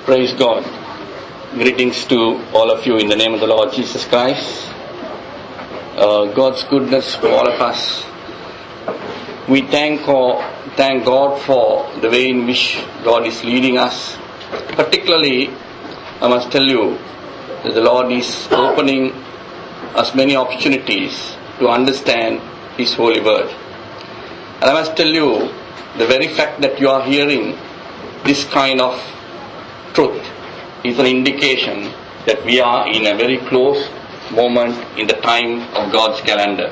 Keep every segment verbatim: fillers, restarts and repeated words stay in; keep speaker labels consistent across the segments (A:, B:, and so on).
A: Praise God. Greetings to all of you in the name of the Lord Jesus Christ. Uh, God's goodness for all of us. We thank, God, thank God for the way in which God is leading us. Particularly, I must tell you that the Lord is opening us many opportunities to understand His holy word. And I must tell you, the very fact that you are hearing this kind of truth is an indication that we are in a very close moment in the time of God's calendar.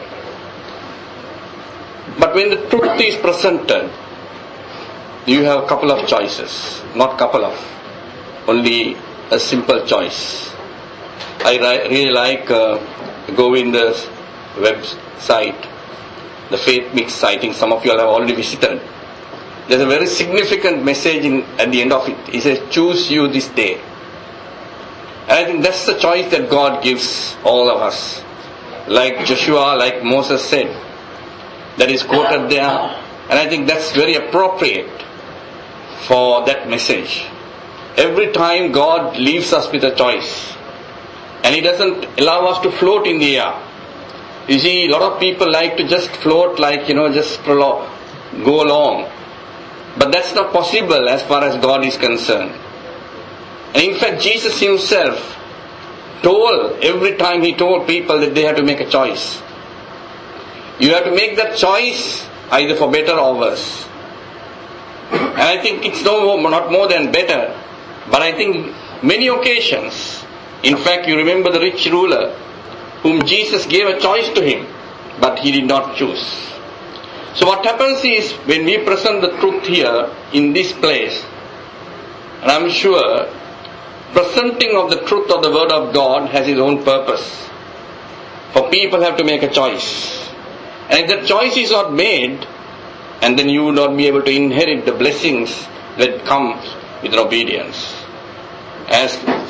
A: But when the truth is presented, you have a couple of choices. Not couple of, only a simple choice. I really like uh, Govinda's website, the Faith Mix site. I think some of you have already visited. There's a very significant message in, at the end of it. He says, choose you this day. And I think that's the choice that God gives all of us. Like Joshua, like Moses said, that is quoted there. And I think that's very appropriate for that message. Every time God leaves us with a choice. And He doesn't allow us to float in the air. You see, a lot of people like to just float like, you know, just go along. But that's not possible as far as God is concerned. And in fact, Jesus Himself told, every time He told people that they have to make a choice. You have to make that choice either for better or worse. And I think it's no more, not more than better. But I think many occasions, in fact, you remember the rich ruler whom Jesus gave a choice to him, but he did not choose. So what happens is, when we present the truth here in this place, and I'm sure presenting of the truth of the Word of God has its own purpose. For people have to make a choice. And if the choice is not made, and then you will not be able to inherit the blessings that come with obedience. As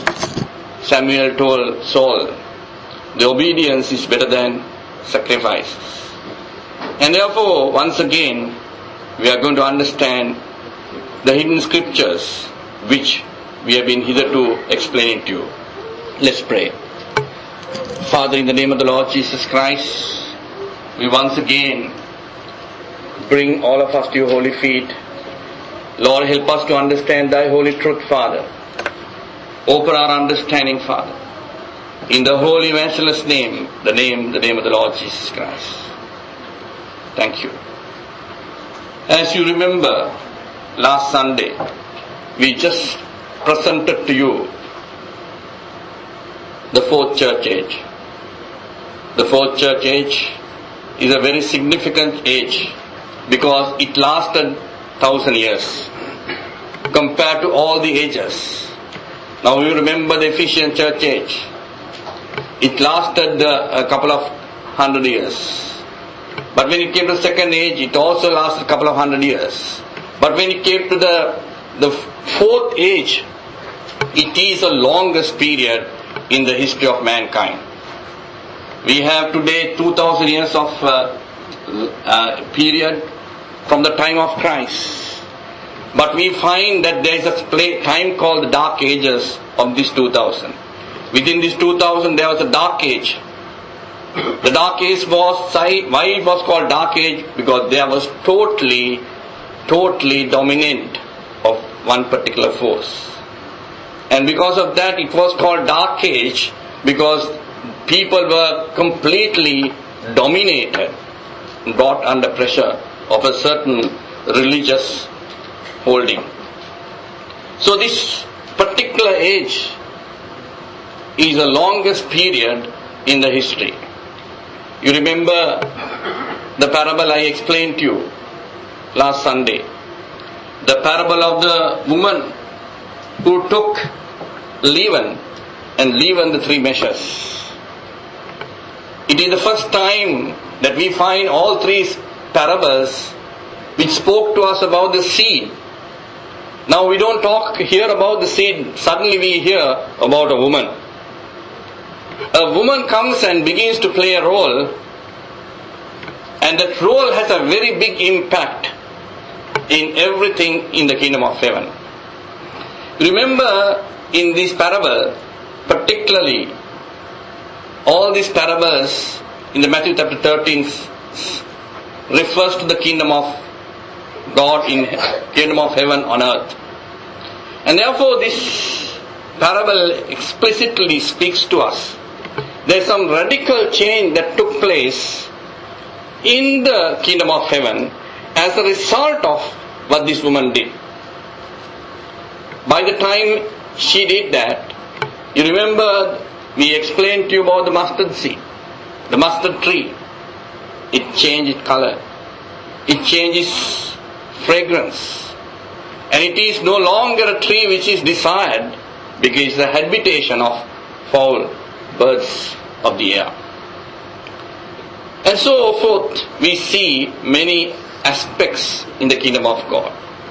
A: Samuel told Saul, the obedience is better than sacrifices. And therefore, once again, we are going to understand the hidden scriptures which we have been hitherto explaining to you. Let's pray. Father, in the name of the Lord Jesus Christ, we once again bring all of us to your holy feet. Lord, help us to understand thy holy truth, Father. Open our understanding, Father. In the holy matchless name, the name, the name of the Lord Jesus Christ. Thank you. As you remember, last Sunday, we just presented to you the fourth church age. The fourth church age is a very significant age because it lasted thousand years compared to all the ages. Now you remember the Ephesian church age. It lasted uh, a couple of hundred years. But when it came to the second age, it also lasted a couple of hundred years. But when it came to the, the fourth age, it is the longest period in the history of mankind. We have today two thousand years of uh, uh, period from the time of Christ. But we find that there is a time called the Dark Ages of this two thousand. Within this two thousand there was a Dark Age. The Dark Age was, why it was called Dark Age? Because there was totally, totally dominant of one particular force. And because of that it was called Dark Age, because people were completely dominated, brought under pressure of a certain religious holding. So this particular age is the longest period in the history. You remember the parable I explained to you last Sunday. The parable of the woman who took leaven and leavened the three measures. It is the first time that we find all three parables which spoke to us about the seed. Now we don't talk here about the seed. Suddenly we hear about a woman. A woman comes and begins to play a role, and that role has a very big impact in everything in the kingdom of heaven. Remember in this parable, particularly, all these parables in the Matthew chapter thirteen refers to the kingdom of God in kingdom of heaven on earth. And therefore this parable explicitly speaks to us. There is some radical change that took place in the kingdom of heaven as a result of what this woman did. By the time she did that, you remember we explained to you about the mustard seed, the mustard tree. It changed its color. It changes fragrance. And it is no longer a tree which is desired because it is the habitation of foul birds of the air. And so forth, we see many aspects in the kingdom of God.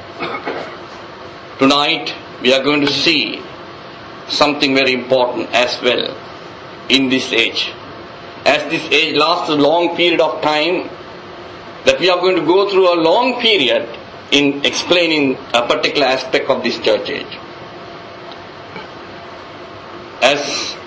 A: Tonight, we are going to see something very important as well in this age. As this age lasts a long period of time, that we are going to go through a long period in explaining a particular aspect of this church age. As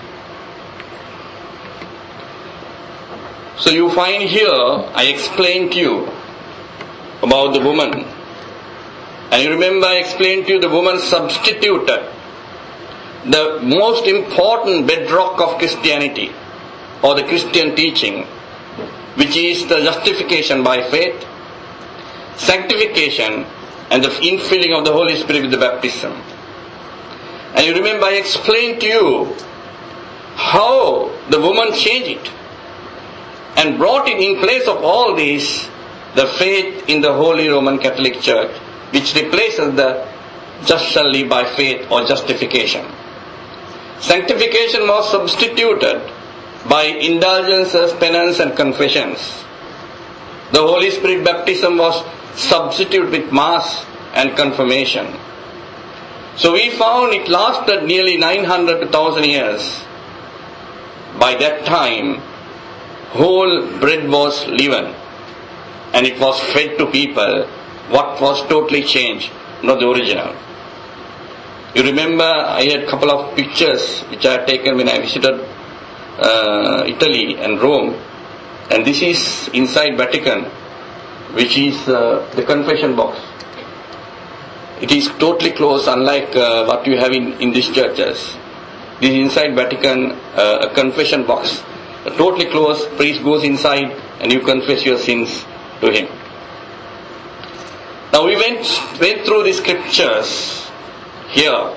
A: so you find here, I explained to you about the woman. And you remember I explained to you the woman substituted the most important bedrock of Christianity or the Christian teaching, which is the justification by faith, sanctification, and the infilling of the Holy Spirit with the baptism. And you remember I explained to you how the woman changed it and brought it in place of all these, the faith in the Holy Roman Catholic Church, which replaces the just shall live by faith or justification. Sanctification was substituted by indulgences, penance and confessions. The Holy Spirit baptism was substituted with Mass and confirmation. So we found it lasted nearly nine hundred to one thousand years. By that time, whole bread was leavened and it was fed to people. What was totally changed, not the original. You remember I had a couple of pictures which I had taken when I visited uh, Italy and Rome, and this is inside Vatican, which is uh, the confession box. It is totally closed, unlike uh, what you have in, in these churches. This is inside Vatican, uh, a confession box, a totally closed. Priest goes inside and you confess your sins to him. Now we went went through the scriptures here.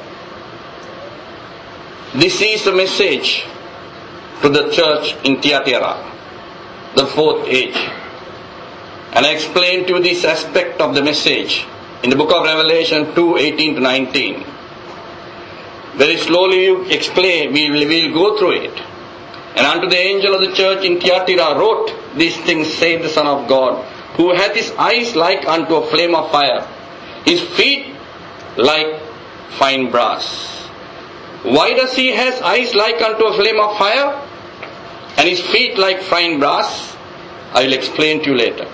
A: This is the message to the church in Thyatira, the fourth age. And I explained to you this aspect of the message in the book of Revelation two, eighteen to nineteen. Very slowly you explain, we will we'll go through it. And unto the angel of the church in Thyatira wrote, these things saith the Son of God, who hath his eyes like unto a flame of fire, his feet like fine brass. Why does he has eyes like unto a flame of fire, and his feet like fine brass? I will explain to you later.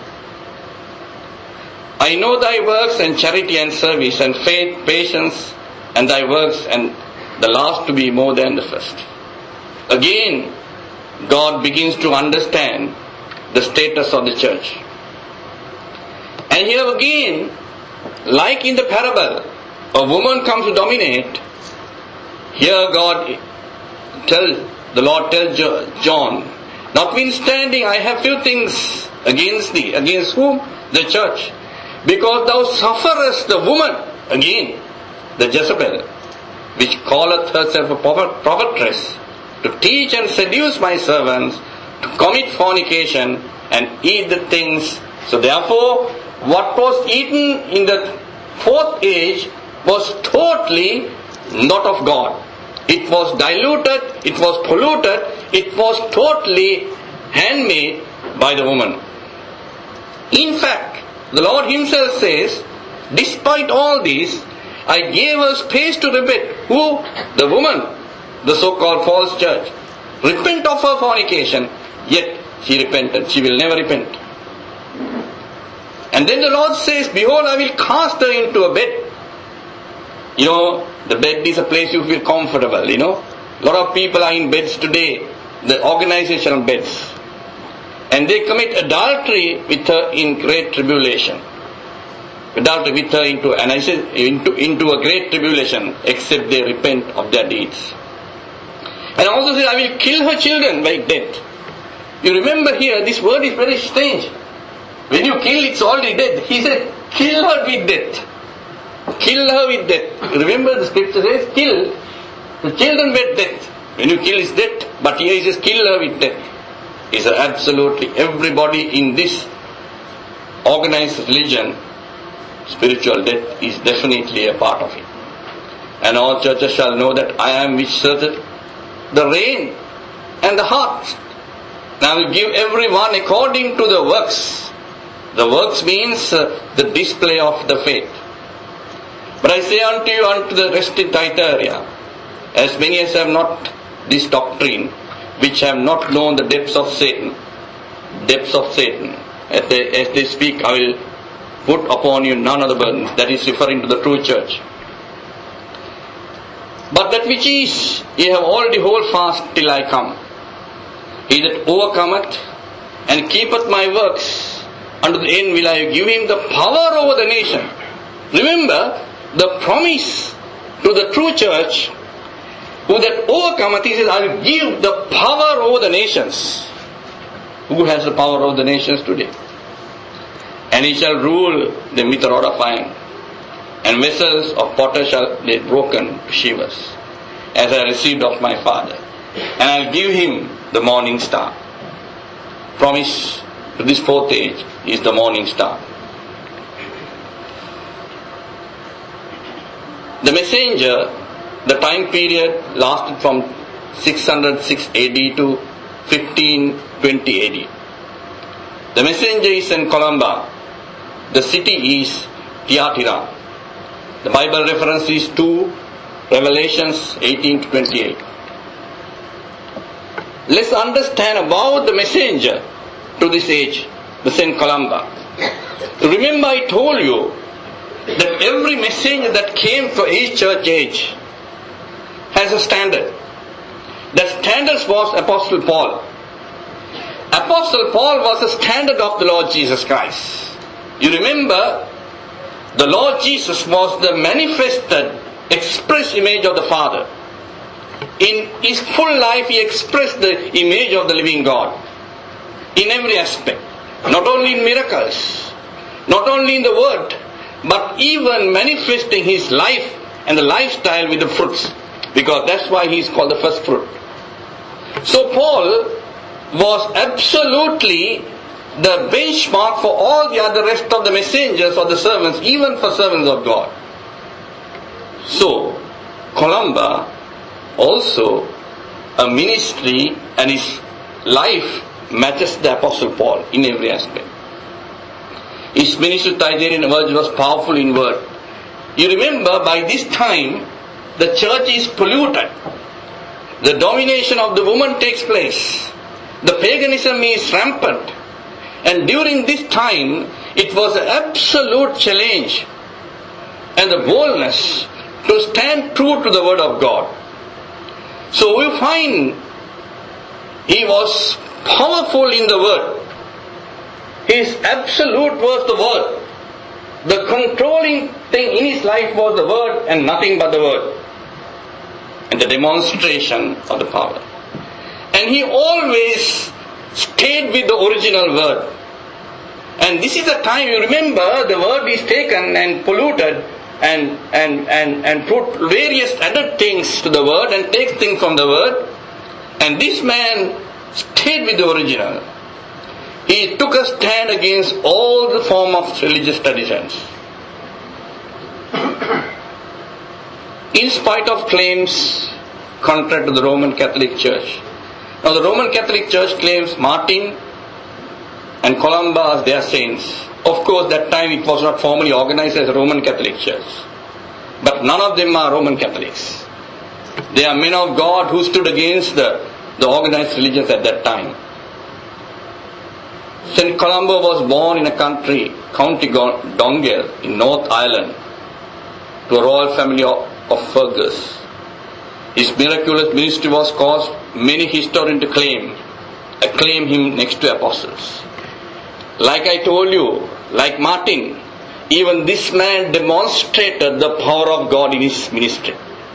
A: I know thy works and charity and service and faith, patience, and thy works, and the last to be more than the first. Again, God begins to understand the status of the church. And here again, like in the parable, a woman comes to dominate. Here God tells, the Lord tells John, notwithstanding I have few things against thee. Against whom? The church. Because thou sufferest the woman, again, the Jezebel, which calleth herself a prophet, prophetess, to teach and seduce my servants, to commit fornication and eat the things. So therefore, what was eaten in the fourth age was totally not of God. It was diluted, it was polluted, it was totally handmade by the woman. In fact, the Lord himself says, despite all this, I gave her space to repent. Who? The woman, the so-called false church. Repent of her fornication, yet she repented. She will never repent. And then the Lord says, behold, I will cast her into a bed. You know, the bed is a place you feel comfortable, you know. A lot of people are in beds today, the organizational beds. And they commit adultery with her in great tribulation. Adultery with her into, and I said, into, into a great tribulation, except they repent of their deeds. And also said, I will kill her children by death. You remember here, this word is very strange. When you kill, it's already dead. He said, kill her with death. Kill her with death. Remember the scripture says, kill the children with death. When you kill, it's death. But here he says, kill her with death. He said, absolutely everybody in this organized religion, spiritual death is definitely a part of it. And all churches shall know that I am which searcheth the rein and the heart. Now I will give everyone according to the works. The works means uh, the display of the faith. But I say unto you, unto the rest in Thyatira, as many as have not this doctrine, which have not known the depths of Satan, depths of Satan, as they, as they speak, I will put upon you none of the burden. That is referring to the true church. But that which is, ye have already hold fast till I come. He that overcometh and keepeth my works, unto the end will I give him the power over the nation. Remember, the promise to the true church, who that overcometh, he says, I will give the power over the nations. Who has the power over the nations today? And he shall rule them with a rod of iron, and vessels of potter shall be broken to shivers, as I received of my Father. And I will give him the morning star. Promise to this fourth age is the morning star. The messenger, the time period lasted from six oh six A D to fifteen twenty A D. The messenger is in Columba. The city is Thyatira. The Bible reference is to Revelations eighteen to twenty-eight. Let's understand about the messenger to this age, the Saint Columba. Remember I told you that every messenger that came to each church age has a standard. That standard was Apostle Paul. Apostle Paul was the standard of the Lord Jesus Christ. You remember, the Lord Jesus was the manifested, express image of the Father. In his full life, he expressed the image of the living God in every aspect. Not only in miracles, not only in the word, but even manifesting his life and the lifestyle with the fruits. Because that's why he is called the first fruit. So Paul was absolutely the benchmark for all the other rest of the messengers or the servants, even for servants of God. So, Columba also a ministry, and his life matches the Apostle Paul in every aspect. His ministry to Thyatirian Church was powerful in word. You remember, by this time the church is polluted. The domination of the woman takes place. The paganism is rampant. And during this time, it was an absolute challenge and the boldness to stand true to the word of God. So we find he was powerful in the word. His absolute was the word. The controlling thing in his life was the word and nothing but the word. And the demonstration of the power. And he always stayed with the original word. And this is the time, you remember, the word is taken and polluted and and and, and put various other things to the word and take things from the word. And this man stayed with the original. He took a stand against all the form of religious traditions. In spite of claims contrary to the Roman Catholic Church. Now the Roman Catholic Church claims Martin and Columba as their saints. Of course, that time it was not formally organized as a Roman Catholic Church. But none of them are Roman Catholics. They are men of God who stood against the, the organized religions at that time. Saint Columba was born in a country, County Donegal, in North Ireland, to a royal family of of Fergus. His miraculous ministry was caused many historians to claim, acclaim him next to apostles. Like I told you, like Martin, even this man demonstrated the power of God in his ministry.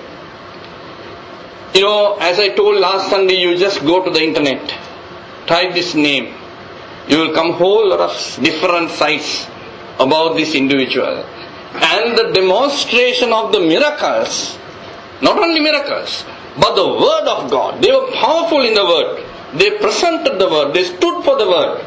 A: You know, as I told last Sunday, you just go to the internet, type this name, you will come whole lot of different sites about this individual. And the demonstration of the miracles, not only miracles, but the word of God. They were powerful in the word. They presented the word. They stood for the word.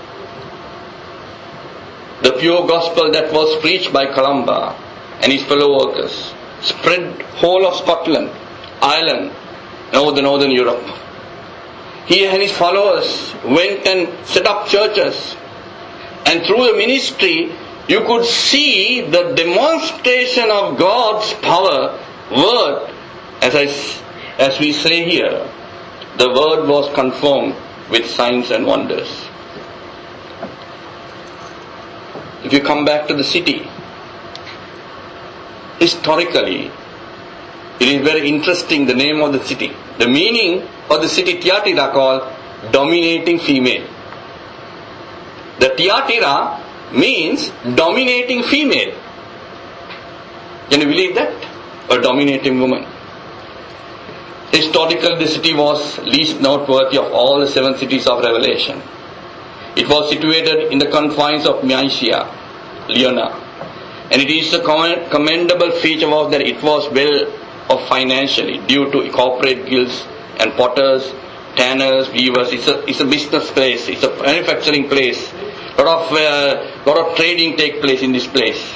A: The pure gospel that was preached by Columba and his fellow workers spread whole of Scotland, Ireland, now the northern Europe. He and his followers went and set up churches. And through the ministry, you could see the demonstration of God's power, word, as I, as we say here, the word was confirmed with signs and wonders. If you come back to the city, historically, it is very interesting, the name of the city. The meaning of the city Thyatira called dominating female. The Thyatira means dominating female. Can you believe that? A dominating woman. Historically, the city was least noteworthy of all the seven cities of Revelation. It was situated in the confines of Mysia, Leona. And it is a commendable feature was that it was well off financially due to corporate guilds and potters, tanners, weavers. It's a, it's a business place. It's a manufacturing place. A lot of, uh, lot of trading take place in this place.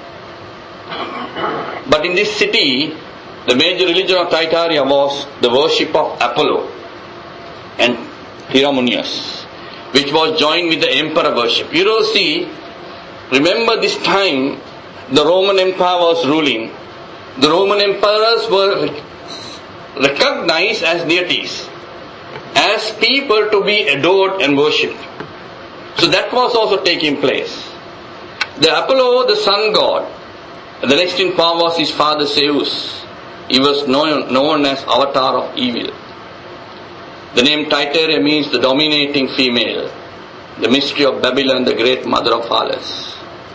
A: But in this city, the major religion of Thyatira was the worship of Apollo and Hieronymus, which was joined with the emperor worship. You know, see, remember this time the Roman Empire was ruling. The Roman emperors were recognized as deities, as people to be adored and worshipped. So that was also taking place. The Apollo, the sun god, the next in power was his father Zeus. He was known, known as avatar of evil. The name Thyatira means the dominating female, the mystery of Babylon, the great mother of harlots.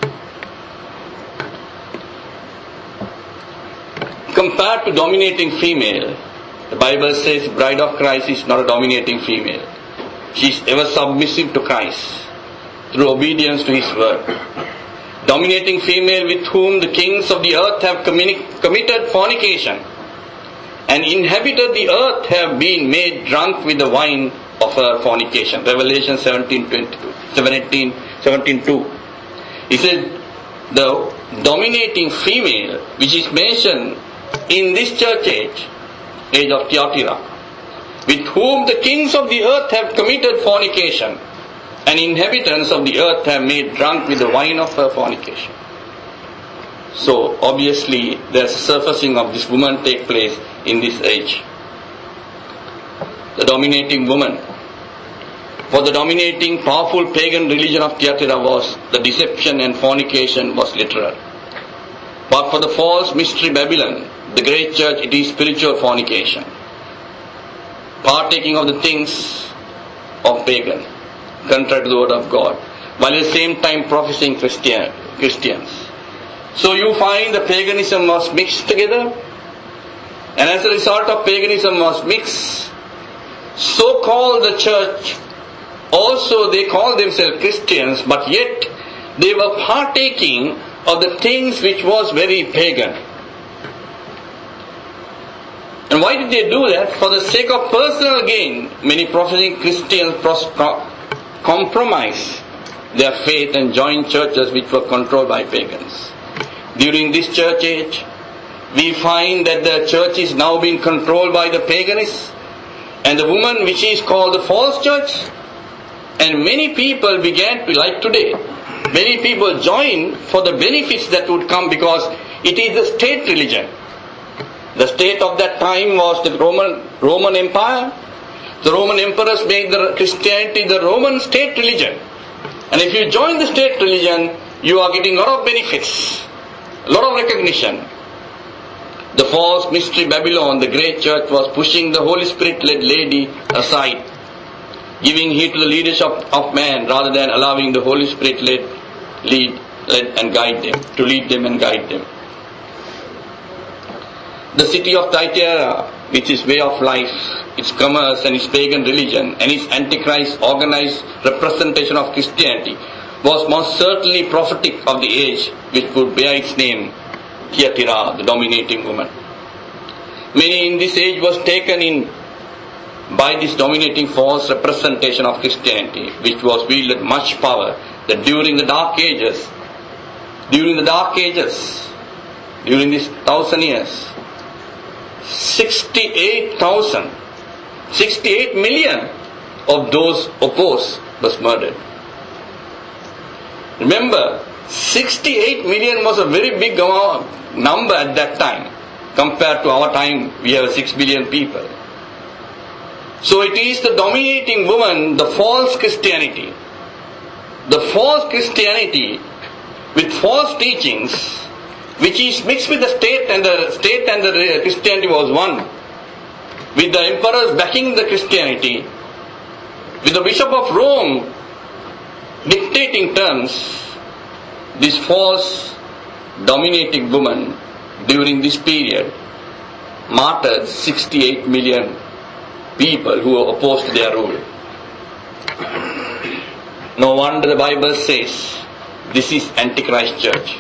A: Compared to dominating female, the Bible says the bride of Christ is not a dominating female. She is ever submissive to Christ through obedience to His word. Dominating female with whom the kings of the earth have communi- committed fornication and inhabited the earth have been made drunk with the wine of her fornication. Revelation seventeen twenty-two, seventeen, seventeen two. He said the dominating female which is mentioned in this church age, age of Thyatira, with whom the kings of the earth have committed fornication, and inhabitants of the earth have made drunk with the wine of her fornication. So obviously there's surfacing of this woman take place in this age. The dominating woman. For the dominating powerful pagan religion of Thyatira was the deception and fornication was literal. But for the false mystery Babylon, the great church, it is spiritual fornication. Partaking of the things of pagan, contrary to the word of God, while at the same time professing Christian, Christians. So you find the paganism was mixed together, and as a result of paganism was mixed, so called the church, also they call themselves Christians, but yet they were partaking of the things which was very pagan. And why did they do that? For the sake of personal gain. Many professing Christians pros- pro- compromise their faith and join churches which were controlled by pagans. During this church age, we find that the church is now being controlled by the paganists, and the woman which is called the false church. And many people began to, like today, many people join for the benefits that would come because it is the state religion. The state of that time was the Roman Roman Empire. The Roman emperors made the Christianity the Roman state religion. And if you join the state religion, you are getting a lot of benefits, a lot of recognition. The false mystery Babylon, the great church, was pushing the Holy Spirit-led lady aside, giving heed to the leadership of man rather than allowing the Holy Spirit-led lead, lead and guide them, to lead them and guide them. The city of Thyatira, with its way of life, its commerce and its pagan religion and its antichrist organized representation of Christianity, was most certainly prophetic of the age which would bear its name, Thyatira, the dominating woman. Meaning in this age was taken in by this dominating false representation of Christianity, which was wielded much power, that during the dark ages, during the dark ages, during these thousand years, sixty-eight thousand, sixty-eight million of those opposed was murdered. Remember, sixty-eight million was a very big number at that time. Compared to our time, we have six billion people. So it is the dominating woman, the false Christianity. The false Christianity with false teachings, which is mixed with the state, and the state and the Christianity was one. With the emperors backing the Christianity, with the Bishop of Rome dictating terms, this false dominating woman during this period martyred sixty-eight million people who were opposed to their rule. No wonder the Bible says this is Antichrist church.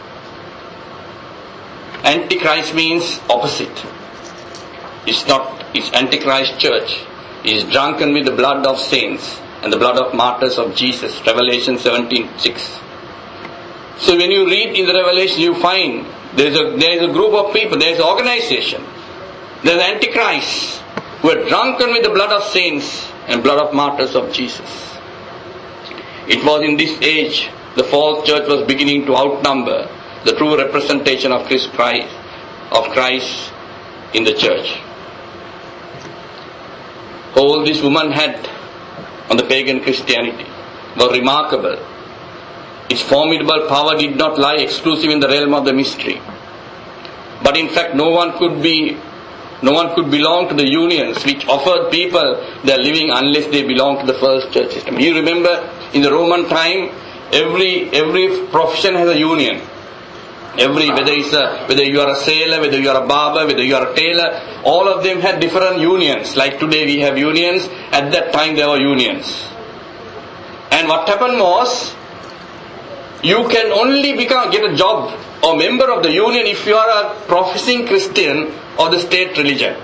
A: Antichrist means opposite. It's not, it's Antichrist church. It is drunken with the blood of saints and the blood of martyrs of Jesus. Revelation seventeen six. So when you read in the Revelation, you find there is a there is a group of people, there is an organization. There is Antichrist who are drunken with the blood of saints and blood of martyrs of Jesus. It was in this age the false church was beginning to outnumber the true representation of Christ, of Christ in the church. All this woman had on the pagan Christianity was remarkable. Its formidable power did not lie exclusive in the realm of the mystery. But in fact, no one could be, no one could belong to the unions which offered people their living unless they belonged to the first church system. You remember, in the Roman time, every every profession has a union. Every whether it's a, whether you are a sailor, whether you are a barber, whether you are a tailor, all of them had different unions. Like today we have unions. At that time there were unions. And what happened was, you can only become get a job or member of the union if you are a professing Christian of the state religion.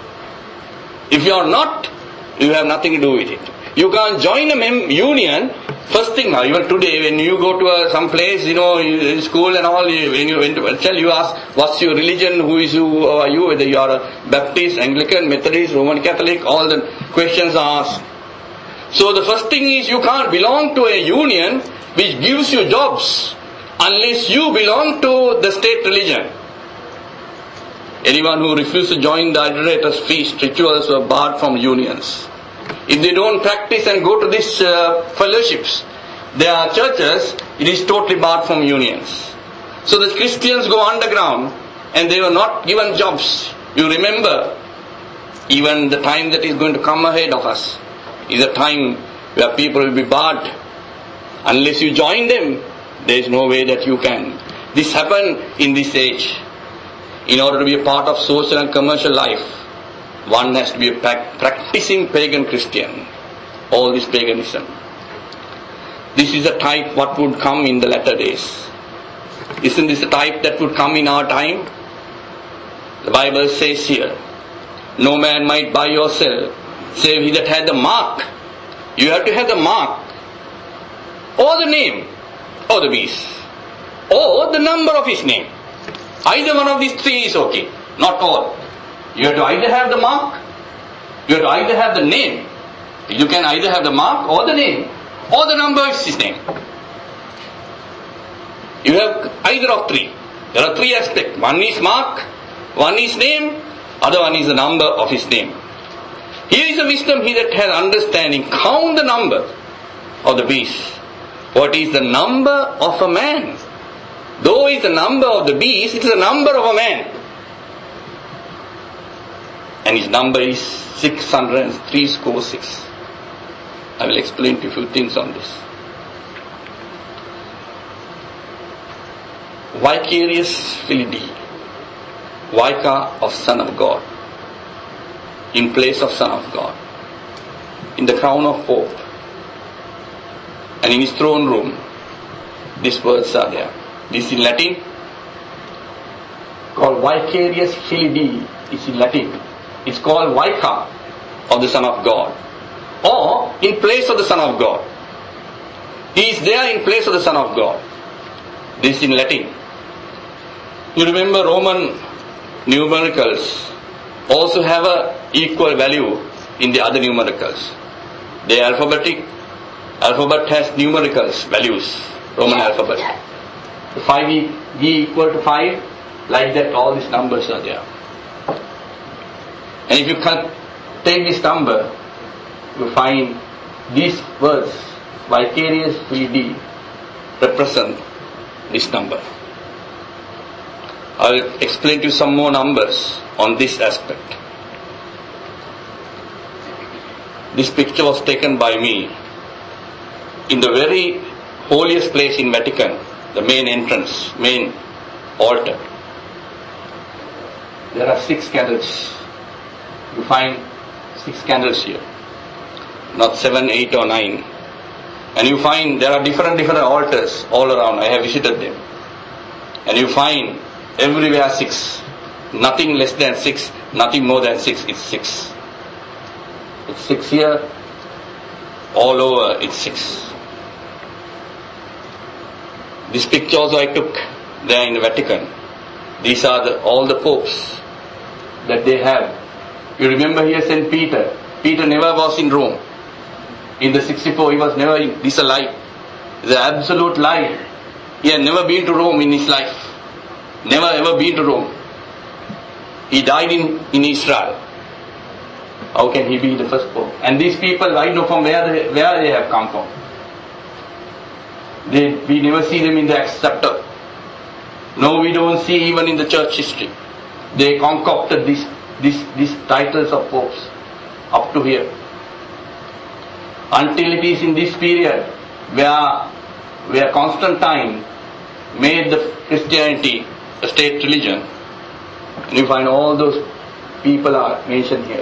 A: If you are not, you have nothing to do with it. You can't join a mem- union. First thing now, even today, when you go to a, some place, you know, in school and all, you, when you went to tell, you ask, what's your religion, who is you, who are you, whether you are a Baptist, Anglican, Methodist, Roman Catholic, all the questions are asked. So the first thing is, you can't belong to a union which gives you jobs unless you belong to the state religion. Anyone who refuses to join the idolatrous feast rituals were barred from unions. If they don't practice and go to these uh, fellowships, their churches, it is totally barred from unions. So the Christians go underground and they were not given jobs. You remember, even the time that is going to come ahead of us is a time where people will be barred. Unless you join them, there is no way that you can. This happened in this age. In order to be a part of social and commercial life, one has to be a practicing pagan Christian. All this paganism. This is a type what would come in the latter days. Isn't this a type that would come in our time? The Bible says here, no man might buy or sell, save he that had the mark. You have to have the mark, or the name, or the beast, or the number of his name. Either one of these three is okay, not all. You have to either have the mark, you have to either have the name. You can either have the mark or the name, or the number of his name. You have either of three. There are three aspects. One is mark, one is name, other one is the number of his name. Here is a wisdom, he that has understanding. Count the number of the beast. What is the number of a man? Though it is the number of the beast, it is the number of a man. and his number is six hundred three score six. I will explain to you a few things on this. Vicarious Filii, Vicar of Son of God, in place of Son of God, in the crown of Pope, and in his throne room, these words are there. This is in Latin, called Vicarious Filii, is in Latin. It's called Vicar of the Son of God, or in place of the Son of God. He is there in place of the Son of God. This is in Latin. You remember Roman numericals also have a equal value in the other numericals. The alphabetic alphabet has numericals values, Roman alphabet. The five e, e equal to five, like that all these numbers are there. And if you can take this number, you find these words, Vicarious Filii, represent this number. I will explain to you some more numbers on this aspect. This picture was taken by me in the very holiest place in Vatican, the main entrance, main altar. There are six candles. You find six candles here, not seven, eight or nine. And you find there are different different altars all around. I have visited them. And you find everywhere six. Nothing less than six, nothing more than six. It's six. It's six here. All over it's six. This picture also I took there in the Vatican. These are the, all the popes that they have. You remember here Saint Peter. Peter never was in Rome. In the sixty-four he was never in. This is a lie. It's an absolute lie. He had never been to Rome in his life. Never ever been to Rome. He died in, in Israel. How can he be the first pope? And these people, I know from where they, where they have come from. They, we never see them in the Acts chapter. No, we don't see even in the church history. They concocted these, these, these titles of popes up to here. Until it is in this period where, where Constantine made the Christianity a state religion, and you find all those people are mentioned here.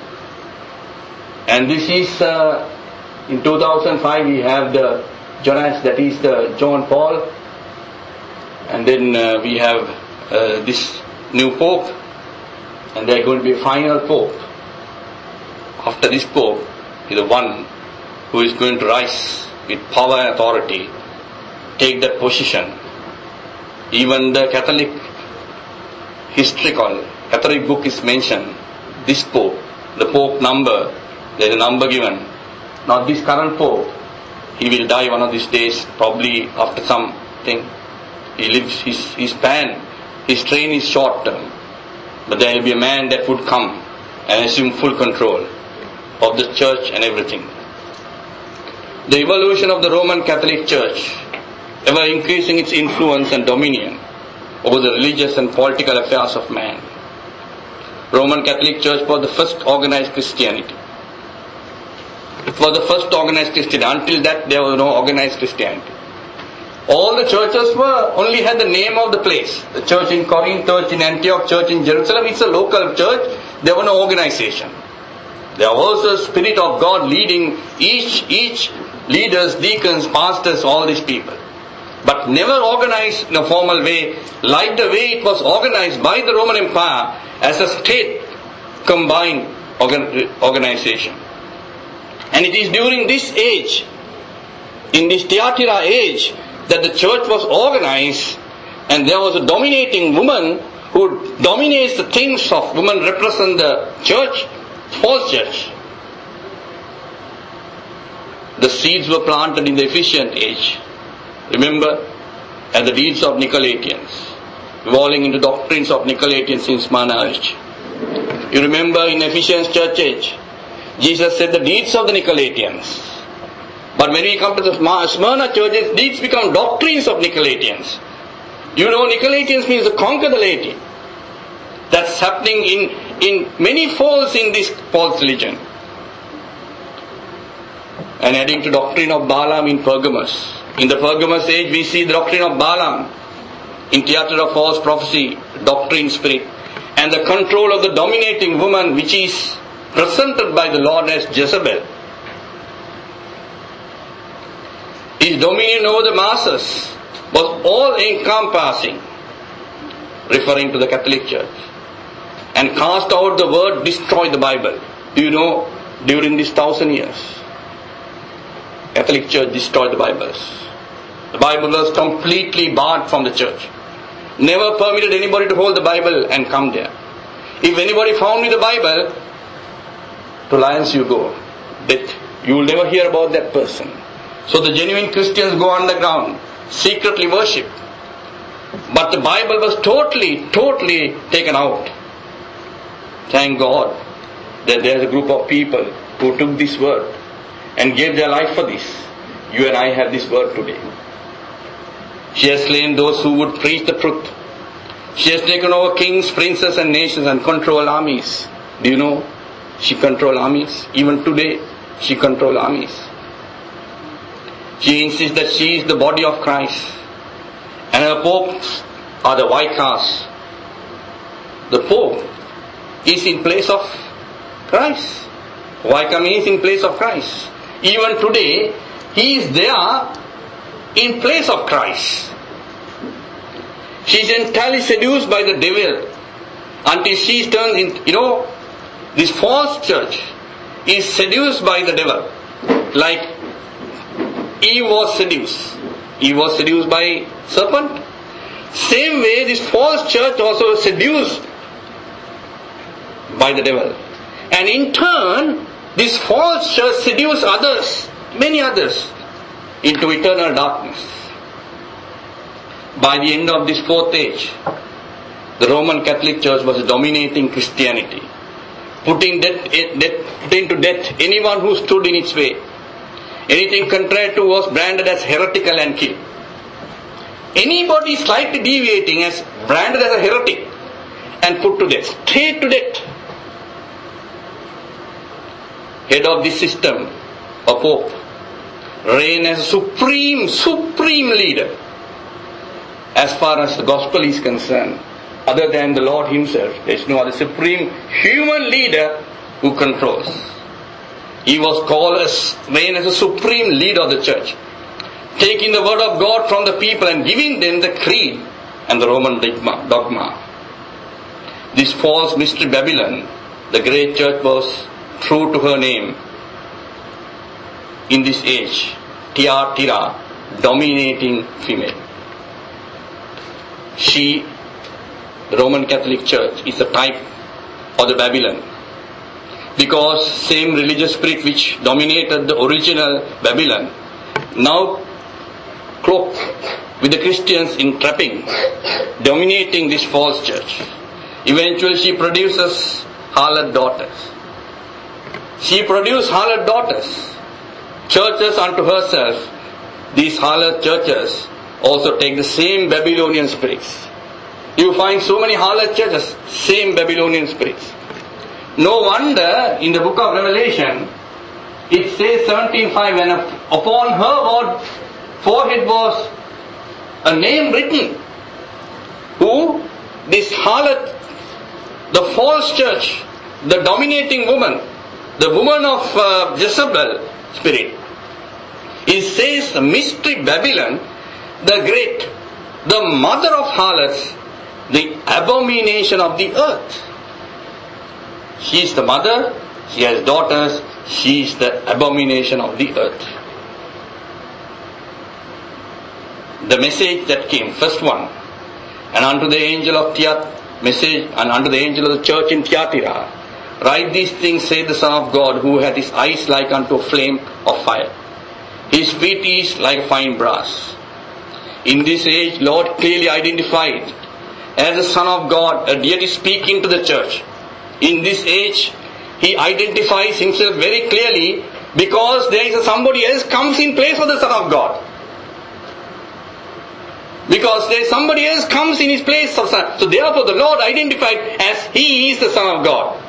A: And this is uh, in two thousand five we have the Jonas, that is the John Paul, and then uh, we have uh, this new Pope, and there is going to be a final Pope. After this Pope is the one who is going to rise with power and authority, take that position. Even the Catholic historical Catholic book is mentioned. This Pope, the Pope number, there is a number given. Not this current Pope. He will die one of these days, probably after something. He lives his his span, his train is short term. But there will be a man that would come and assume full control of the church and everything. The evolution of the Roman Catholic Church, ever increasing its influence and dominion over the religious and political affairs of man. Roman Catholic Church was the first organized Christianity. It was the first organized Christianity. Until that there was no organized Christianity. All the churches were only had the name of the place. The church in Corinth, church in Antioch, church in Jerusalem. It's a local church. There was no organization. There was the Spirit of God leading each each leaders, deacons, pastors, all these people. But never organized in a formal way, like the way it was organized by the Roman Empire as a state combined organ- organization. And it is during this age, in this Thyatira age, that the church was organized, and there was a dominating woman who dominates the things of women represent the church, false church. The seeds were planted in the efficient age. Remember, at the deeds of Nicolaitans, evolving into doctrines of Nicolaitans in Smyrna age. You remember in Ephesians church age, Jesus said the deeds of the Nicolaitans. But when we come to the Smyrna churches, deeds become doctrines of Nicolaitans. You know, Nicolaitans means to conquer the laity. That's happening in, in many folds in this false religion. And adding to doctrine of Balaam in Pergamos. In the Pergamos age we see the doctrine of Balaam. In theatre of false prophecy, doctrine spirit. And the control of the dominating woman which is presented by the Lord as Jezebel. His dominion over the masses was all encompassing, referring to the Catholic Church. And cast out the word, destroy the Bible. Do you know, during these thousand years, Catholic Church destroyed the Bibles. The Bible was completely barred from the church. Never permitted anybody to hold the Bible and come there. If anybody found me the Bible, to lions you go. Death. You will never hear about that person. So the genuine Christians go underground, secretly worship. But the Bible was totally, totally taken out. Thank God that there is a group of people who took this word and gave their life for this. You and I have this word today. She has slain those who would preach the truth. She has taken over kings, princes and nations and control armies. Do you know? She controls armies. Even today, she controls armies. She insists that she is the body of Christ. And her popes are the vicars. The pope is in place of Christ. Vicar means in place of Christ. Even today, he is there in place of Christ. She is entirely seduced by the devil until she turns in, you know, this false church is seduced by the devil. Like Eve was seduced. Eve was seduced by serpent. Same way this false church also seduced by the devil. And in turn, this false church seduced others, many others, into eternal darkness. By the end of this fourth age, the Roman Catholic Church was dominating Christianity, putting death, death, putting to death anyone who stood in its way. Anything contrary to was branded as heretical and killed. Anybody slightly deviating as branded as a heretic and put to death, straight to death. Head of this system, a pope, reign as a supreme, supreme leader. As far as the gospel is concerned, other than the Lord himself, there is no other supreme human leader who controls. He was called as, reign as a supreme leader of the church, taking the word of God from the people and giving them the creed and the Roman dogma. This false mystery Babylon, the great church was true to her name in this age, Thyatira, dominating female. She, the Roman Catholic Church, is a type of the Babylon. Because same religious spirit which dominated the original Babylon, now cloaked with the Christians in trapping, dominating this false church. Eventually she produces harlot daughters. She produced harlot daughters, churches unto herself. These harlot churches also take the same Babylonian spirits. You find so many harlot churches, same Babylonian spirits. No wonder in the book of Revelation, it says seventeen five, and upon her forehead was a name written. Who? This harlot, the false church, the dominating woman, the woman of uh, Jezebel spirit. It says the mystery Babylon, the great, the mother of harlots, the abomination of the earth. She is the mother, she has daughters, she is the abomination of the earth. The message that came, first one, and unto the angel of Thyatira, message, and unto the angel of the church in Thyatira, write these things, saith the Son of God, who hath his eyes like unto a flame of fire. His feet is like fine brass. In this age, Lord clearly identified as the Son of God, a deity speaking to the church. In this age, he identifies himself very clearly because there is a somebody else comes in place of the Son of God. Because there somebody else comes in his place of Son. So therefore the Lord identified as He is the Son of God.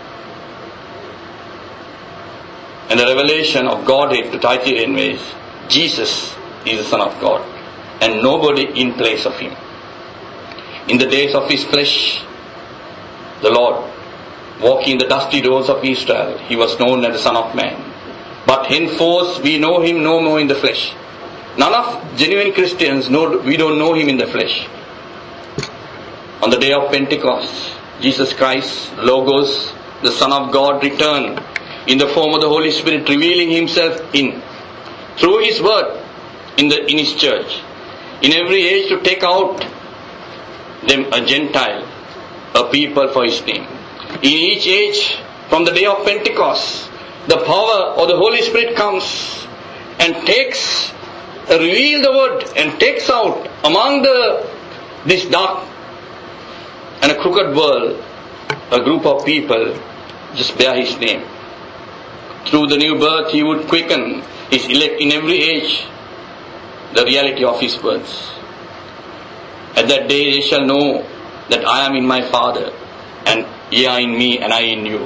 A: And the revelation of Godhead to Thyatirian ways, Jesus is the Son of God. And nobody in place of Him. In the days of His flesh, the Lord, walking the dusty roads of Israel, He was known as the Son of Man. But henceforth we know Him no more in the flesh. None of genuine Christians know, we don't know Him in the flesh. On the day of Pentecost, Jesus Christ, Logos, the Son of God, returned in the form of the Holy Spirit, revealing Himself in, through His word, in the in His church. In every age to take out them a Gentile, a people for His name. In each age, from the day of Pentecost, the power of the Holy Spirit comes and takes, uh, reveal the word and takes out among the this dark and a crooked world a group of people just bear His name. Through the new birth He would quicken His elect in every age the reality of His words. At that day they shall know that I am in my Father, and ye are in me, and I in you.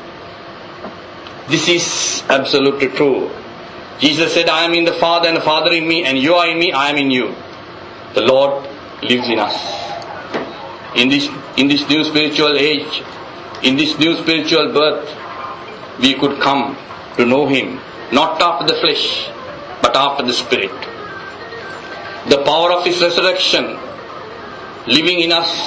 A: This is absolutely true. Jesus said, I am in the Father, and the Father in me, and you are in me, I am in you. The Lord lives in us. In this, in this new spiritual age, in this new spiritual birth, we could come to know Him, not after the flesh, but after the Spirit. The power of His resurrection living in us,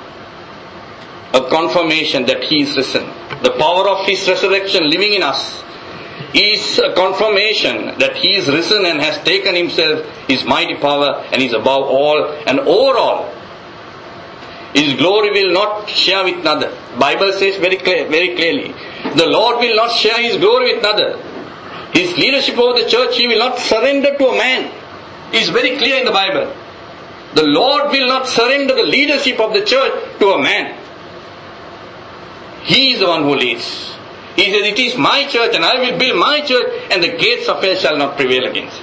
A: a confirmation that He is risen. The power of His resurrection living in us is a confirmation that He is risen and has taken Himself His mighty power and is above all and over all. His glory will not share with another. Bible says very clear, very clearly, the Lord will not share His glory with another. His leadership over the church He will not surrender to a man. It is very clear in the Bible. The Lord will not surrender the leadership of the church to a man. He is the one who leads. He says, it is my church and I will build my church and the gates of hell shall not prevail against.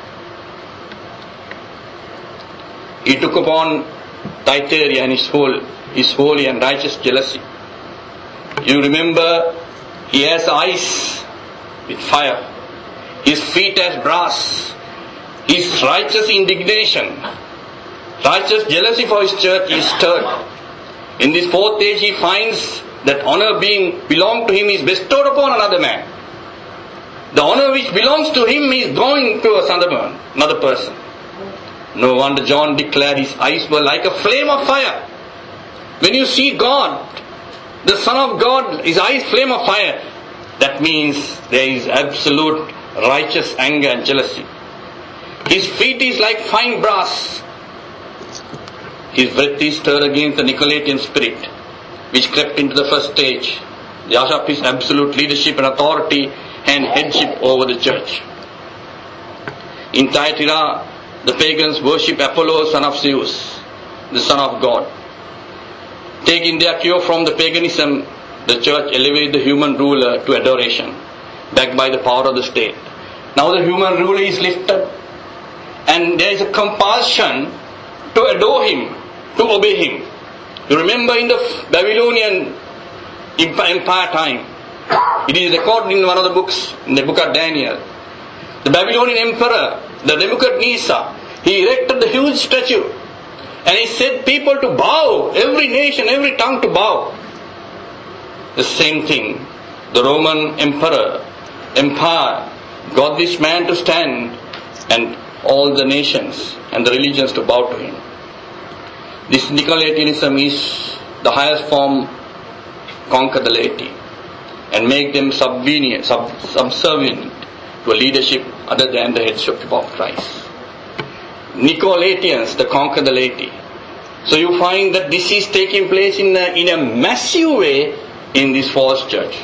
A: He took upon Thyatira and his whole, his holy and righteous jealousy. You remember, he has eyes with fire, his feet as brass, his righteous indignation, righteous jealousy for his church is stirred. In this fourth age he finds that honor being belonged to him is bestowed upon another man. The honor which belongs to him is going to another, another person. No wonder John declared his eyes were like a flame of fire. When you see God, the Son of God, his eyes flame of fire, that means there is absolute righteous anger and jealousy. His feet is like fine brass. His breath is stirred against the Nicolaitan spirit, which crept into the first stage, the of his absolute leadership and authority and headship over the church. In Thyatira, the pagans worship Apollo, son of Zeus, the Son of God. Taking their cue from the paganism, the church elevated the human ruler to adoration, backed by the power of the state. Now the human ruler is lifted, and there is a compulsion to adore him, to obey him. You remember in the Babylonian Empire time, it is recorded in one of the books, in the book of Daniel. The Babylonian emperor, the Nebuchadnezzar, he erected the huge statue and he said people to bow, every nation, every tongue to bow. The same thing, the Roman emperor, empire, got this man to stand and all the nations and the religions to bow to him. This Nicolaitanism is the highest form, conquer the laity and make them subservient, sub, subservient to a leadership other than the headship of Christ. Nicolaitans, the conquer the laity. So you find that this is taking place in a, in a massive way in this false church.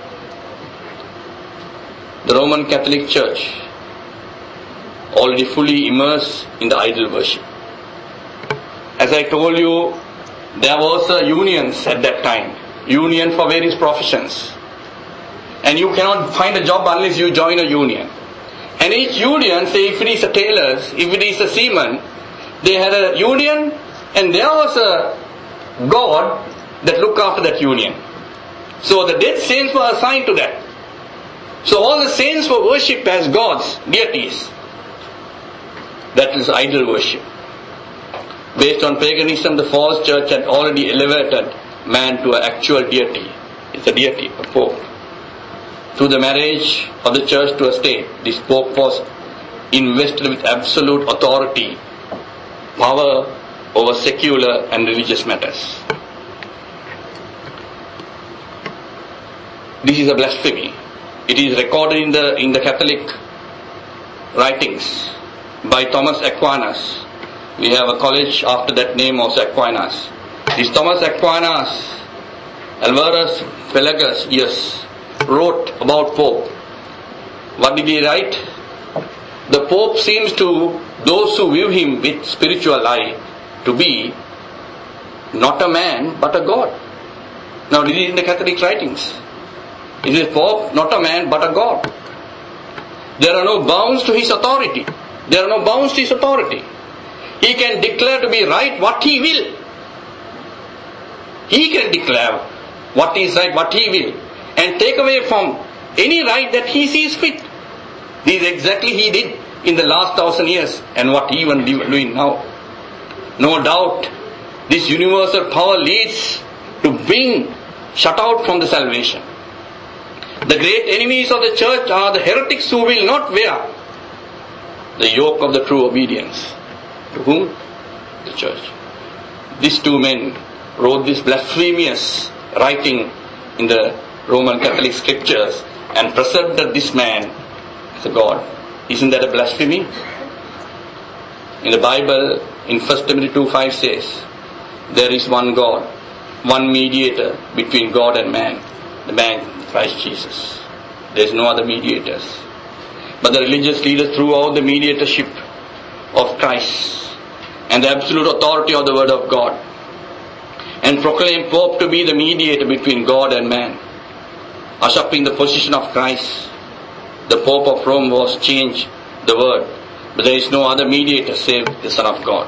A: The Roman Catholic Church already fully immersed in the idol worship. As I told you, there was a unions at that time, union for various professions. And you cannot find a job unless you join a union. And each union, say if it is a tailor, if it is a seaman, They had a union, and there was a God that looked after that union. So the dead saints were assigned to that. So all the saints were worshipped as gods, deities. That is idol worship. Based on paganism, the false church had already elevated man to an actual deity. It's a deity, a pope. Through the marriage of the church to a state, this pope was invested with absolute authority, power over secular and religious matters. This is a blasphemy. It is recorded in the in the Catholic writings by Thomas Aquinas. We have a college after that name also, Aquinas. This Thomas Aquinas, Alvarez Pelagus, yes, wrote about Pope. What did he write? The Pope seems to those who view him with spiritual eye to be not a man but a God. Now this is in the Catholic writings. It is Pope, not a man but a God. There are no bounds to his authority. There are no bounds to his authority. He can declare to be right what he will. He can declare what is right, what he will, and take away from any right that he sees fit. This is exactly he did in the last thousand years, and what he even doing now. No doubt, this universal power leads to being shut out from the salvation. The great enemies of the church are the heretics who will not wear the yoke of the true obedience. To whom? The church. These two men wrote this blasphemous writing in the Roman Catholic scriptures and presented this man as a God. Isn't that a blasphemy? In the Bible, in First Timothy two five says, there is one God, one mediator between God and man, the man Christ Jesus. There is no other mediators. But the religious leaders threw out the mediatorship of Christ and the absolute authority of the Word of God, and proclaimed Pope to be the mediator between God and man, usurping the position of Christ. The Pope of Rome was changed the word, but there is no other mediator save the Son of God.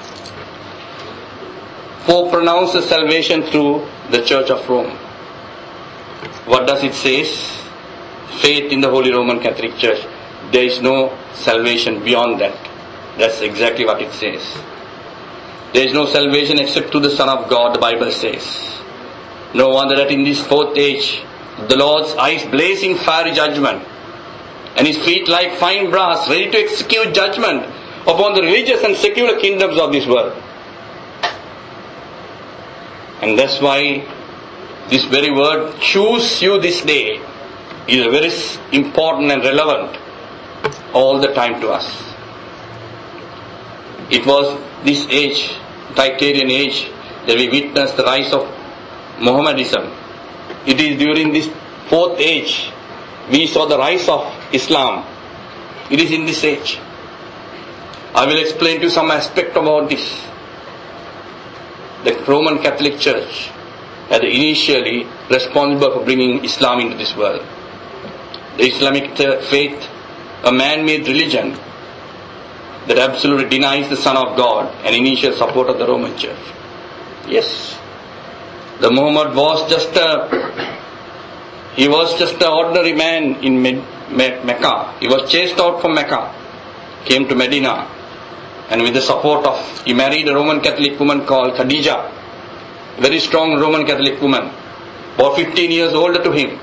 A: Pope pronounces salvation through the Church of Rome. What does it say? Faith in the Holy Roman Catholic Church. There is no salvation beyond that. That's exactly what it says. There is no salvation except through the Son of God, the Bible says. No wonder that in this fourth age, the Lord's eyes blazing fiery judgment, and his feet like fine brass, ready to execute judgment upon the religious and secular kingdoms of this world. And that's why this very word, choose you this day, is very important and relevant all the time to us. It was this age, Titan age, that we witnessed the rise of Mohammedism. It is during this fourth age we saw the rise of Islam. It is in this age. I will explain to you some aspect about this. The Roman Catholic Church had initially responsible for bringing Islam into this world. The Islamic faith, a man-made religion that absolutely denies the Son of God and initial support of the Roman Church. Yes, the Muhammad was just a he was just an ordinary man in Me- Me- Mecca. He was chased out from Mecca, came to Medina, and with the support of, he married a Roman Catholic woman called Khadija, a very strong Roman Catholic woman, about fifteen years older to him.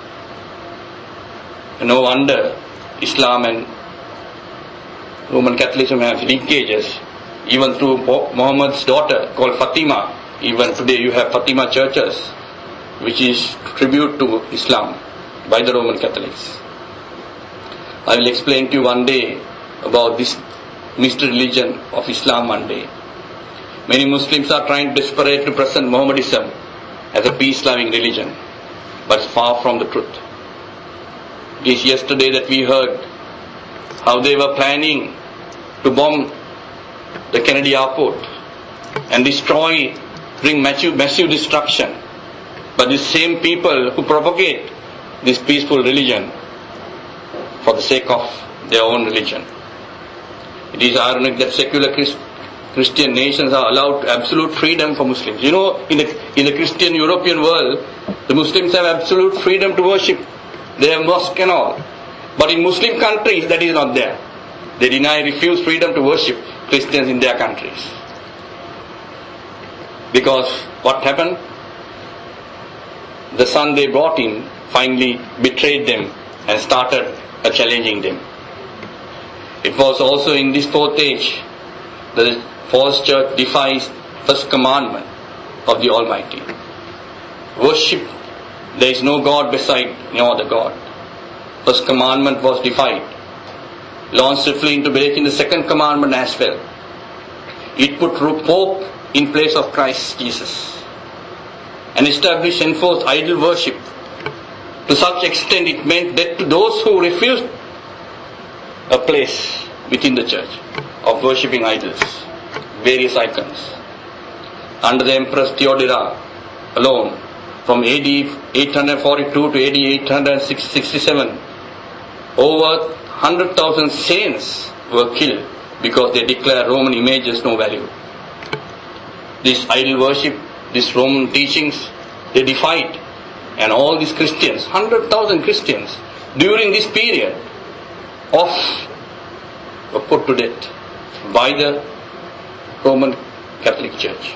A: And no wonder Islam and Roman Catholicism have linkages, even through Muhammad's daughter called Fatima. Even today you have Fatima churches, which is tribute to Islam by the Roman Catholics. I will explain to you one day about this mystery religion of Islam one day. Many Muslims are trying desperate to present Mohammedism as a peace-loving religion, but it's far from the truth. It is yesterday that we heard how they were planning to bomb the Kennedy airport and destroy, bring massive, massive destruction. But these same people who propagate this peaceful religion for the sake of their own religion. It is ironic that secular Christ, Christian nations are allowed absolute freedom for Muslims. You know, in the, in the Christian European world, the Muslims have absolute freedom to worship. They have mosque and all. But in Muslim countries, that is not there. They deny, refuse freedom to worship Christians in their countries. Because what happened? The son they brought in finally betrayed them and started uh, challenging them. It was also in this fourth age the false church defies first commandment of the Almighty. Worship, there is no God beside no other God. First commandment was defied. Launched swiftly into breaking the second commandment as well. It put Pope in place of Christ Jesus and established enforced idol worship. To such extent it meant that to those who refused a place within the church of worshipping idols, various icons. Under the Empress Theodora alone, from A D eight forty-two to A D eight sixty-seven, over one hundred thousand saints were killed because they declared Roman images no value. This idol worship, these Roman teachings, they defied. And all these Christians, one hundred thousand Christians, during this period of were put to death by the Roman Catholic Church.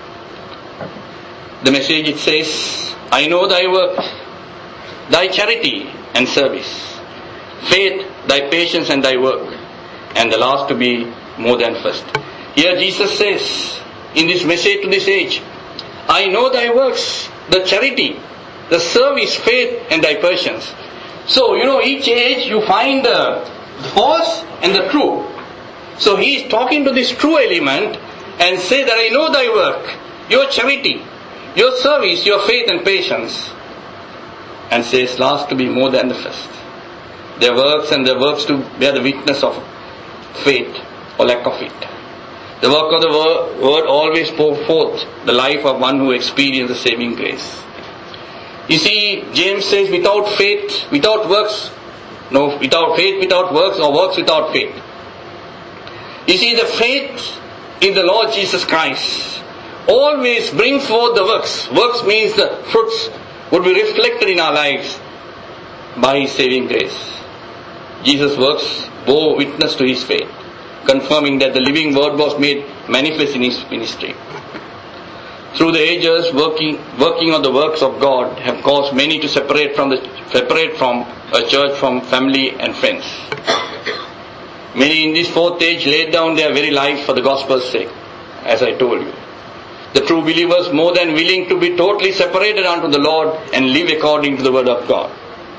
A: The message it says, I know thy work, thy charity and service, faith, thy patience and thy work, and the last to be more than first. Here Jesus says, in this message to this age, I know thy works, the charity, the service, faith and thy patience. So, you know, each age you find the false and the true. So he is talking to this true element and say that I know thy work, your charity, your service, your faith and patience. And says last to be more than the first. Their works and their works to bear the witness of faith or lack of it. The work of the word, word always pour forth the life of one who experienced the saving grace. You see, James says without faith, without works, no, without faith, without works, or works without faith. You see, the faith in the Lord Jesus Christ always brings forth the works. Works means the fruits would be reflected in our lives by His saving grace. Jesus' works bore witness to His faith, confirming that the living Word was made manifest in His ministry. Through the ages, working working on the works of God have caused many to separate from the separate from a church, from family and friends. Many in this fourth age laid down their very life for the gospel's sake, as I told you. The true believers more than willing to be totally separated unto the Lord and live according to the word of God.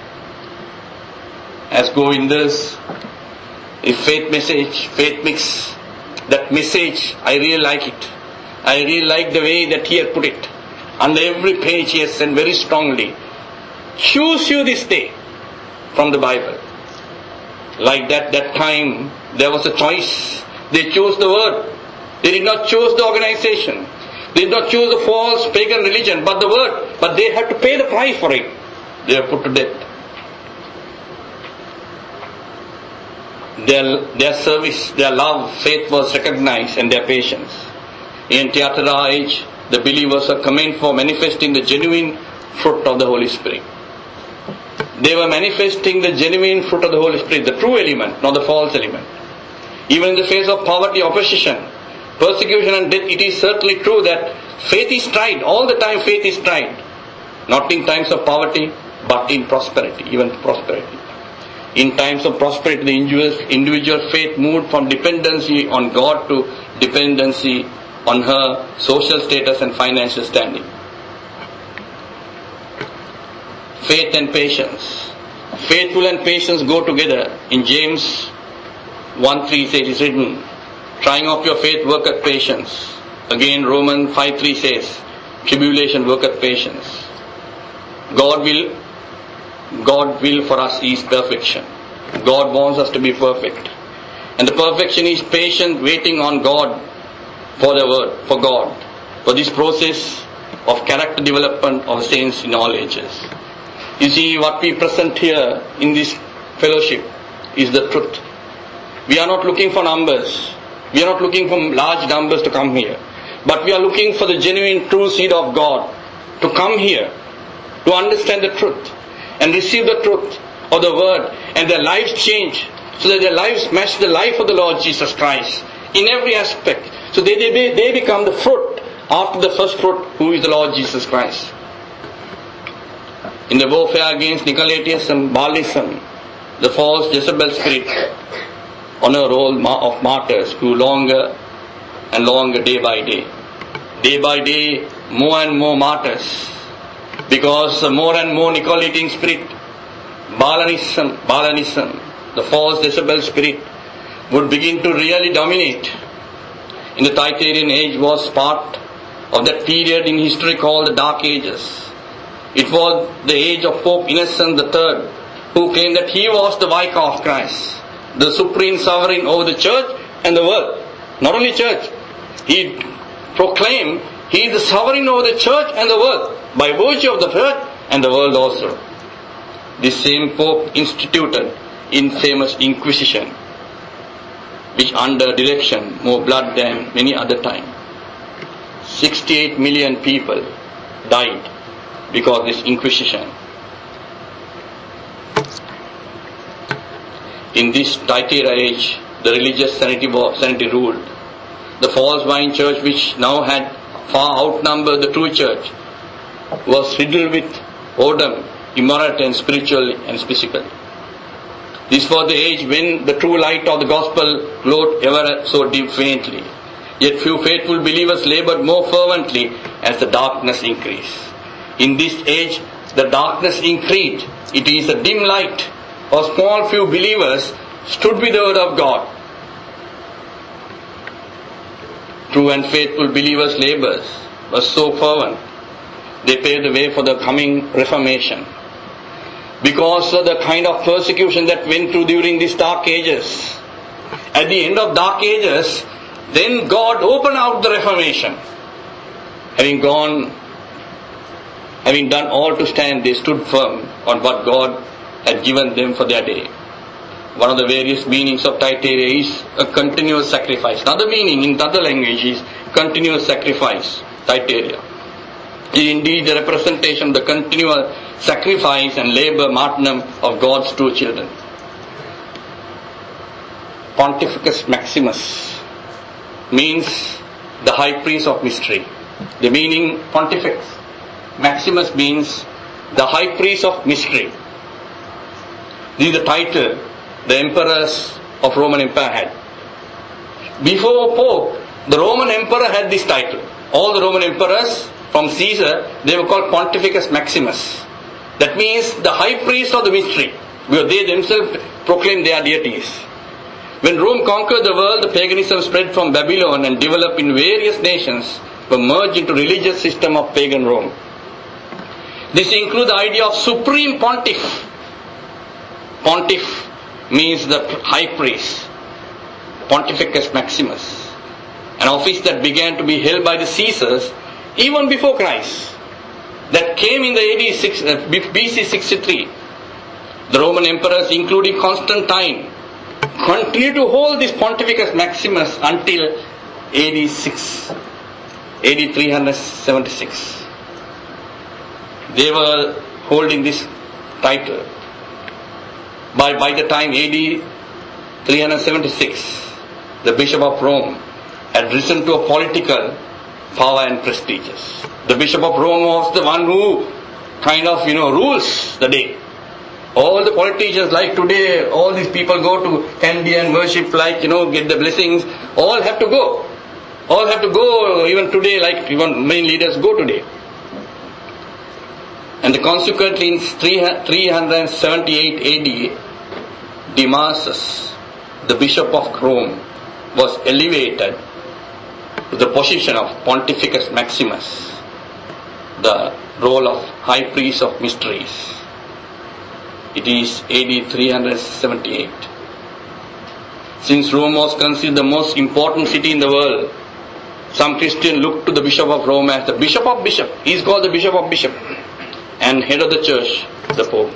A: As go in this, if faith message, faith mix, that message, I really like it. I really like the way that he had put it. Under every page he has said very strongly, choose you this day from the Bible. Like that, that time there was a choice. They chose the word. They did not choose the organization. They did not choose the false pagan religion, but the word. But they had to pay the price for it. They were put to death. Their, their service, their love, faith was recognized, and their patience. In Thyatira age, the believers are commended for manifesting the genuine fruit of the Holy Spirit. They were manifesting the genuine fruit of the Holy Spirit, the true element, not the false element. Even in the face of poverty, opposition, persecution and death, it is certainly true that faith is tried. All the time faith is tried. Not in times of poverty, but in prosperity, even prosperity. In times of prosperity, the individual, individual faith moved from dependency on God to dependency on her social status and financial standing. Faith and patience. Faithful and patience go together. In James one three says, it is written, trying of your faith worketh patience. Again Romans five three says, tribulation worketh patience. God will God will for us is perfection. God wants us to be perfect. And the perfection is patient waiting on God for the word, for God, for this process of character development of saints in all ages. You see, what we present here in this fellowship is the truth. We are not looking for numbers. We are not looking for large numbers to come here. But we are looking for the genuine true seed of God to come here, to understand the truth and receive the truth of the word, and their lives change so that their lives match the life of the Lord Jesus Christ in every aspect. So they, they, they become the fruit after the first fruit, who is the Lord Jesus Christ. In the warfare against Nicolaitans and Baalism, the false Jezebel spirit on a roll of martyrs grew longer and longer day by day. Day by day, more and more martyrs. Because more and more Nicolaitan spirit, Baalism, Baalism, the false Jezebel spirit, would begin to really dominate. In the Titanian age was part of that period in history called the Dark Ages. It was the age of Pope Innocent the Third, who claimed that he was the Vicar of Christ, the supreme sovereign over the church and the world. Not only church, he proclaimed he is the sovereign over the church and the world, by virtue of the church and the world also. This same Pope instituted infamous Inquisition, which under direction more blood than many other time. sixty-eight million people died because of this Inquisition. In this Thyatira age, the religious sanity, sanity ruled. The false vine church, which now had far outnumbered the true church, was riddled with whoredom, immorality, and spiritual and physical. This was the age when the true light of the gospel glowed ever so deep faintly. Yet few faithful believers labored more fervently as the darkness increased. In this age, the darkness increased. It is a dim light. A small few believers stood with the word of God. True and faithful believers' labors were so fervent. They paved the way for the coming Reformation. Because of the kind of persecution that went through during these dark ages. At the end of dark ages, then God opened out the Reformation. Having gone, having done all to stand, they stood firm on what God had given them for their day. One of the various meanings of Thyatira is a continuous sacrifice. Another meaning in other language is continuous sacrifice. Thyatira is indeed the representation of the continual sacrifice and labor martyrdom of God's true children. Pontifex Maximus means the high priest of mystery. The meaning Pontifex Maximus means the high priest of mystery. This is the title the emperors of Roman Empire had. Before Pope, the Roman emperor had this title. All the Roman emperors from Caesar, they were called Pontifex Maximus. That means the high priest of the mystery, because they themselves proclaim they are deities. When Rome conquered the world, the paganism spread from Babylon and developed in various nations, were merged into religious system of pagan Rome. This includes the idea of supreme pontiff. Pontiff means the high priest. Pontifex Maximus. An office that began to be held by the Caesars even before Christ. That came in the A D six, uh, B C sixty-three. The Roman emperors, including Constantine, continued to hold this Pontifex Maximus until A D six, A D three seventy-six. They were holding this title. By, by the time A D three seventy-six, the Bishop of Rome had risen to a political power and prestigious. The Bishop of Rome was the one who kind of, you know, rules the day. All the politicians like today, all these people go to Kandy and worship, like, you know, get the blessings. All have to go. All have to go, even today, like even main leaders go today. And consequently in three seventy-eight A D, Damasus, the Bishop of Rome, was elevated to the position of Pontifex Maximus, the role of High Priest of Mysteries. It is A D three seventy-eight. Since Rome was considered the most important city in the world, some Christians look to the Bishop of Rome as the Bishop of Bishops. He is called the Bishop of Bishops and head of the church, the Pope.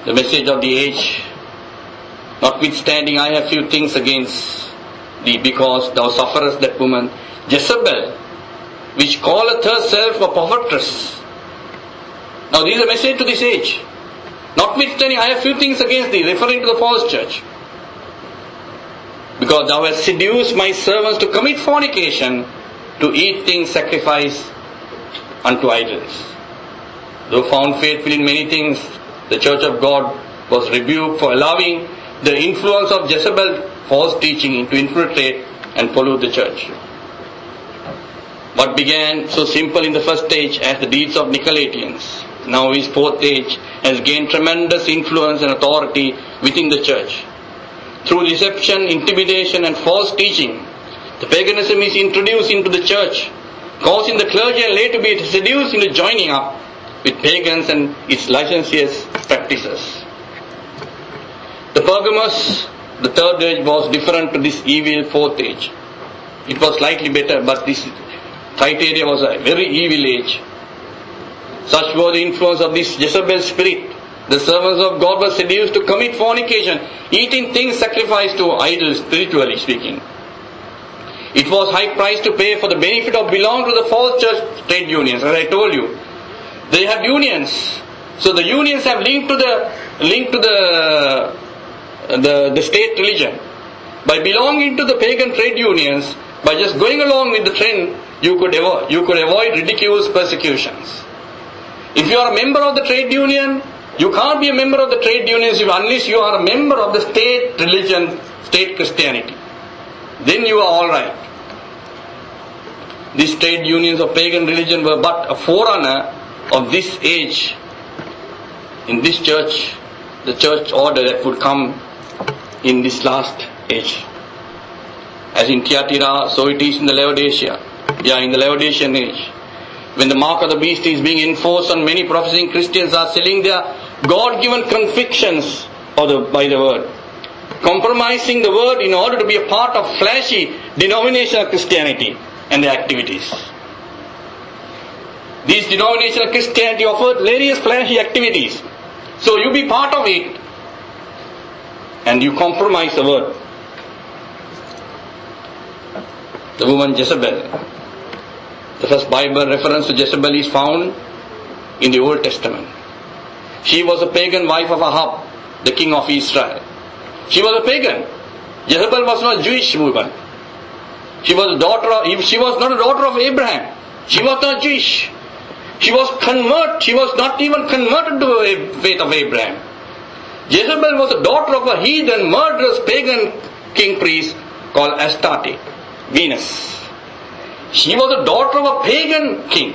A: the message of the age. Notwithstanding, I have few things against thee, because thou sufferest that woman Jezebel, which calleth herself a prophetess. Now this is a message to this age. Notwithstanding, I have few things against thee, referring to the false church. Because thou hast seduced my servants to commit fornication, to eat things sacrificed unto idols. Though found faithful in many things, the church of God was rebuked for allowing the influence of Jezebel false teaching to infiltrate and pollute the church. What began so simple in the first stage as the deeds of Nicolaitans, now his fourth age has gained tremendous influence and authority within the church. Through deception, intimidation and false teaching, the paganism is introduced into the church, causing the clergy and lay to be seduced into joining up with pagans and its licentious practices. The Pergamos, the third age, was different to this evil fourth age. It was slightly better, but this Thyatira was a very evil age. Such was the influence of this Jezebel spirit. The servants of God were seduced to commit fornication, eating things sacrificed to idols, spiritually speaking. It was high price to pay for the benefit of belonging to the false church trade unions. As I told you, they have unions. So the unions have linked to the linked to the the, the state religion. By belonging to the pagan trade unions, by just going along with the trend, you could avoid, you could avoid ridiculous persecutions. If you are a member of the trade union, you can't be a member of the trade unions unless you are a member of the state religion, state Christianity. Then you are all right. These trade unions of pagan religion were but a forerunner of this age. In this church, the church order that would come in this last age. As in Thyatira, so it is in the Laodicea. Yeah, in the Laodicean age. When the mark of the beast is being enforced on many professing Christians are selling their God-given convictions of the, by the word. Compromising the word in order to be a part of flashy denominational Christianity and their activities. These denominational Christianity offered various flashy activities. So you be part of it and you compromise the word. The woman Jezebel. The first Bible reference to Jezebel is found in the Old Testament. She was a pagan wife of Ahab, the king of Israel. She was a pagan. Jezebel was not a Jewish woman. She was a daughter of, she was not a daughter of Abraham. She was not Jewish. She was convert. She was not even converted to the faith of Abraham. Jezebel was a daughter of a heathen, murderous pagan king priest called Astarte, Venus. She was a daughter of a pagan king.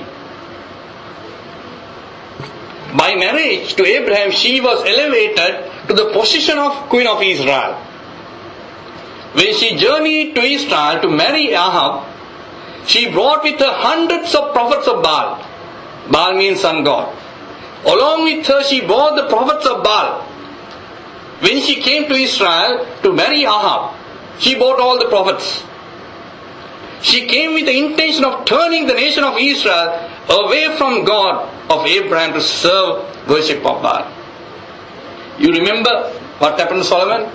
A: By marriage to Abraham, she was elevated to the position of Queen of Israel. When she journeyed to Israel to marry Ahab, she brought with her hundreds of prophets of Baal. Baal means sun god. Along with her, she brought the prophets of Baal. When she came to Israel to marry Ahab, she brought all the prophets. She came with the intention of turning the nation of Israel away from God of Abraham to serve worship of Baal. You remember what happened to Solomon?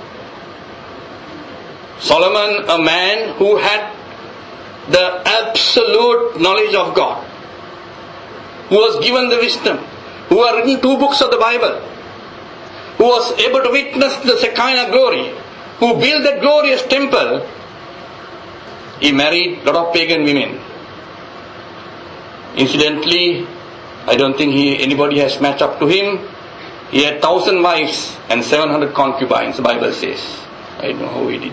A: Solomon, a man who had the absolute knowledge of God, who was given the wisdom, who had written two books of the Bible, who was able to witness the Shekinah glory, who built that glorious temple. He married a lot of pagan women. Incidentally, I don't think he, anybody has matched up to him. He had thousand wives and seven hundred concubines, the Bible says. I don't know how he did.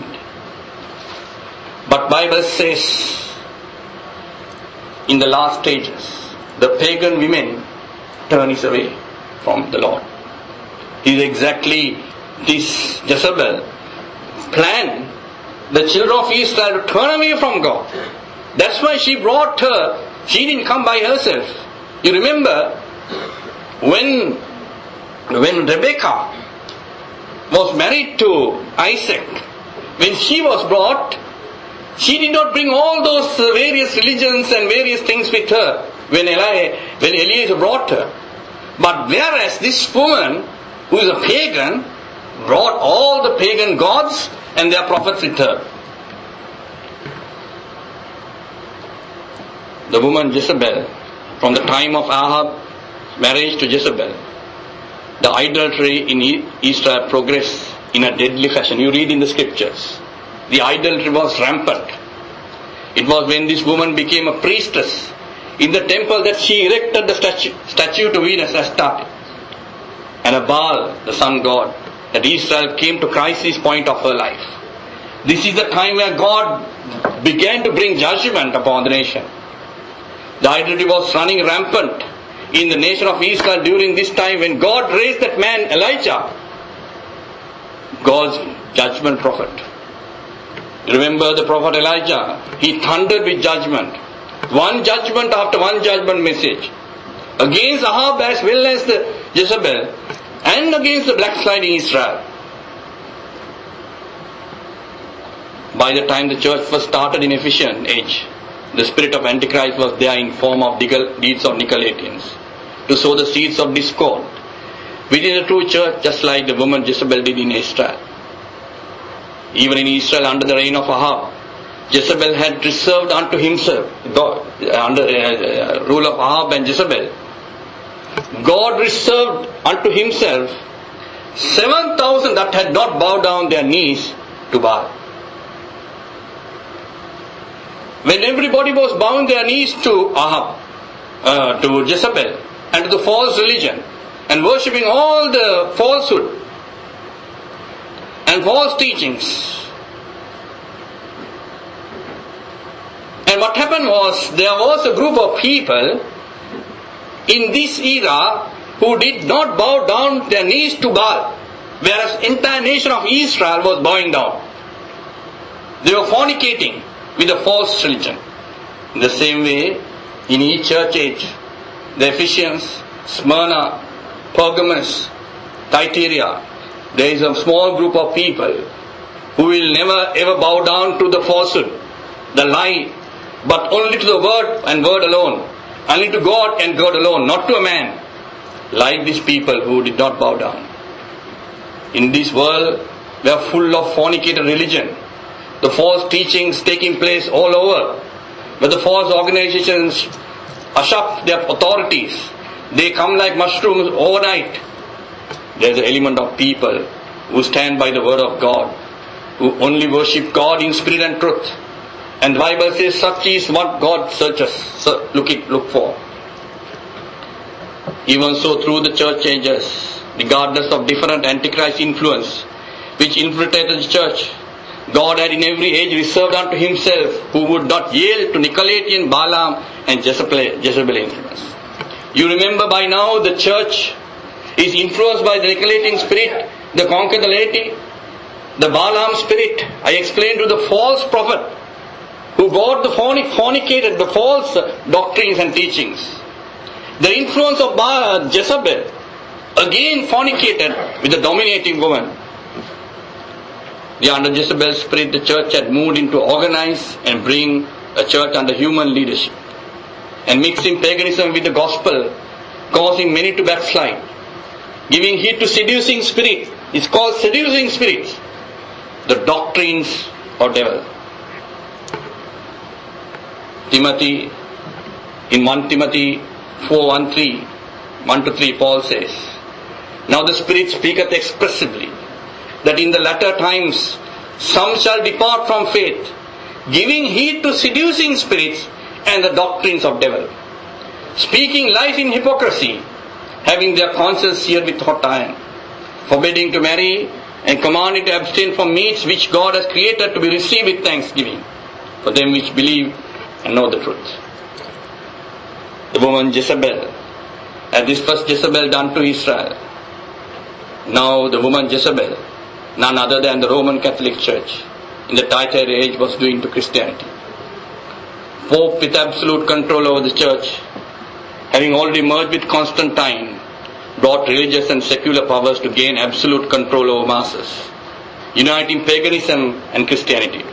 A: But Bible says, in the last stages, the pagan women turn his away from the Lord. It is exactly this Jezebel plan the children of Israel to turn away from God. That's why she brought her. She didn't come by herself. You remember when when Rebecca was married to Isaac, when she was brought, she did not bring all those various religions and various things with her when Eli, when Eliezer brought her. But whereas this woman who is a pagan, brought all the pagan gods and their prophets with her. The woman Jezebel, from the time of Ahab's marriage to Jezebel, the idolatry in Israel progressed in a deadly fashion. You read in the scriptures. The idolatry was rampant. It was when this woman became a priestess in the temple that she erected the statue, statue to Venus, Astarte, and a Baal, the sun god, that Israel came to crisis point of her life. This is the time where God began to bring judgment upon the nation. The idolatry was running rampant in the nation of Israel during this time when God raised that man Elijah, God's judgment prophet. Remember the prophet Elijah? He thundered with judgment. One judgment after one judgment message. Against Ahab as well as the Jezebel, and against the backsliding Israel. By the time the church was started in Ephesian age, the spirit of Antichrist was there in form of deeds of Nicolaitans, to sow the seeds of discord within the true church, just like the woman Jezebel did in Israel. Even in Israel under the reign of Ahab, Jezebel had reserved unto himself, God, under uh, rule of Ahab and Jezebel, God reserved unto himself seven thousand that had not bowed down their knees to Baal. When everybody was bowing their knees to Ahab, uh, to Jezebel, and to the false religion, and worshipping all the falsehood and false teachings. And what happened was, there was a group of people in this era who did not bow down their knees to Baal, whereas the entire nation of Israel was bowing down. They were fornicating with a false religion. In the same way, in each church age, the Ephesians, Smyrna, Pergamos, Thyatira, there is a small group of people who will never ever bow down to the falsehood, the lie, but only to the word and word alone. Only to God and God alone, not to a man. Like these people who did not bow down. In this world, we are full of fornicated religion. The false teachings taking place all over. But the false organizations usurp their authorities. They come like mushrooms overnight. There is an element of people who stand by the word of God, who only worship God in spirit and truth. And the Bible says such is what God searches, so look it, look for. Even so, through the church ages, regardless of different antichrist influence which infiltrated the church, God had in every age reserved unto himself who would not yield to Nicolaitan, Balaam and Jezebel, Jezebel influence. You remember by now the church is influenced by the Nicolaitan spirit, the conquer the laity, the Balaam spirit. I explained to the false prophet who brought the fornicated, the false doctrines and teachings. The influence of Baal, Jezebel, again fornicated with the dominating woman. The under Jezebel's spirit, the church had moved into organize and bring a church under human leadership, and mixing paganism with the gospel, causing many to backslide. Giving heed to seducing spirit, it's called seducing spirits, the doctrines of devil. Timothy, in First Timothy four, one, three, one to three, Paul says, now the Spirit speaketh expressively, that in the latter times some shall depart from faith, giving heed to seducing spirits and the doctrines of devil, speaking lies in hypocrisy, having their conscience seared with hot iron, forbidding to marry and commanding to abstain from meats which God has created to be received with thanksgiving, for them which believe and know the truth. The woman Jezebel, as this first Jezebel done to Israel, now the woman Jezebel, none other than the Roman Catholic Church in the Thyatira age, was doing to Christianity. Pope with absolute control over the church, having already merged with Constantine, brought religious and secular powers to gain absolute control over masses, uniting paganism and Christianity.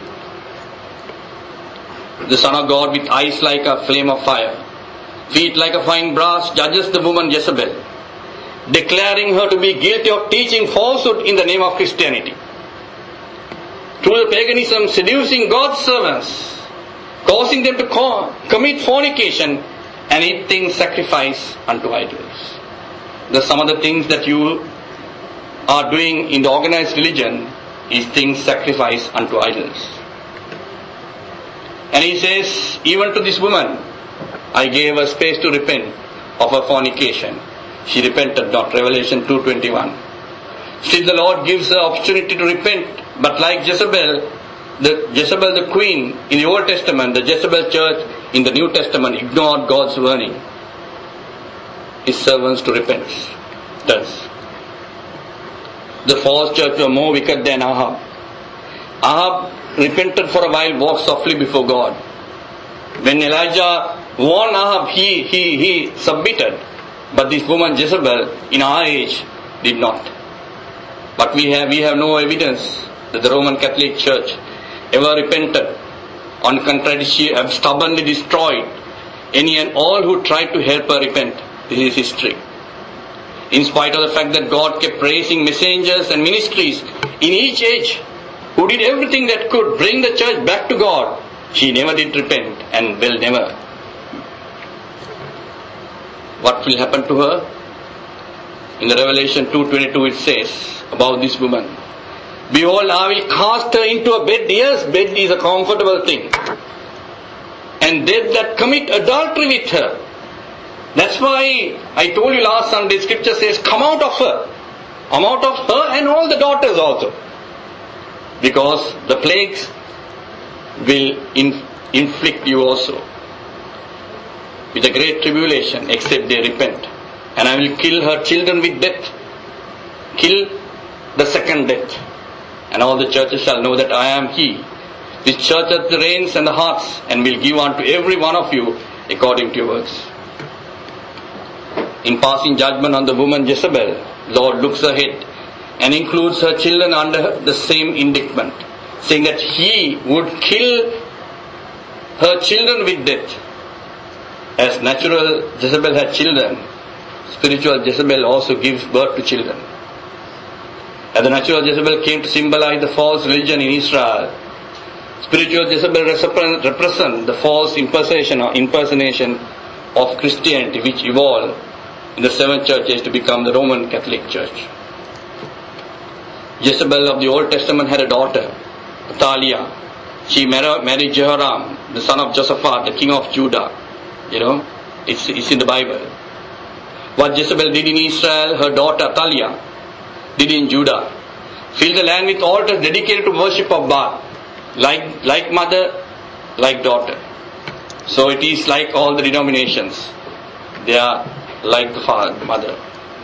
A: The Son of God, with eyes like a flame of fire, feet like a fine brass, judges the woman Jezebel, declaring her to be guilty of teaching falsehood in the name of Christianity. Through the paganism, seducing God's servants, causing them to co- commit fornication and eat things sacrificed unto idols. The some of the things that you are doing in the organized religion is things sacrificed unto idols. And he says, even to this woman, I gave her space to repent of her fornication. She repented not. Revelation two twenty-one. Still the Lord gives her opportunity to repent, but like Jezebel, the Jezebel the queen in the Old Testament, the Jezebel church in the New Testament ignored God's warning. His servants to repent. Thus, the false church were more wicked than Ahab. Ahab repented for a while, walked softly before God. When Elijah warned Ahab, he, he, he submitted. But this woman Jezebel, in our age, did not. But we have, we have no evidence that the Roman Catholic Church ever repented. On the contrary, she have stubbornly destroyed any and all who tried to help her repent. This is history. In spite of the fact that God kept raising messengers and ministries in each age who did everything that could bring the church back to God, she never did repent and will never. What will happen to her? In the Revelation two twenty-two it says about this woman, behold, I will cast her into a bed. Yes, bed is a comfortable thing. And they that commit adultery with her. That's why I told you last Sunday, scripture says, come out of her. Come out of her and all the daughters also. Because the plagues will in, inflict you also with a great tribulation, except they repent. And I will kill her children with death. Kill the second death. And all the churches shall know that I am He. This church hath the reins and the hearts, and will give unto every one of you according to your works. In passing judgment on the woman Jezebel, Lord looks ahead and includes her children under the same indictment, saying that He would kill her children with death. As natural Jezebel had children, spiritual Jezebel also gives birth to children. As the natural Jezebel came to symbolize the false religion in Israel, spiritual Jezebel represent the false impersonation or impersonation of Christianity, which evolved in the seven churches to become the Roman Catholic Church. Jezebel of the Old Testament had a daughter, Athaliah. She married Jehoram, the son of Josaphat, the king of Judah. You know, it's, it's in the Bible. What Jezebel did in Israel, her daughter Athaliah did in Judah. Fill the land with altars dedicated to worship of Baal. Like, like mother, like daughter. So it is like all the denominations. They are like the father, mother.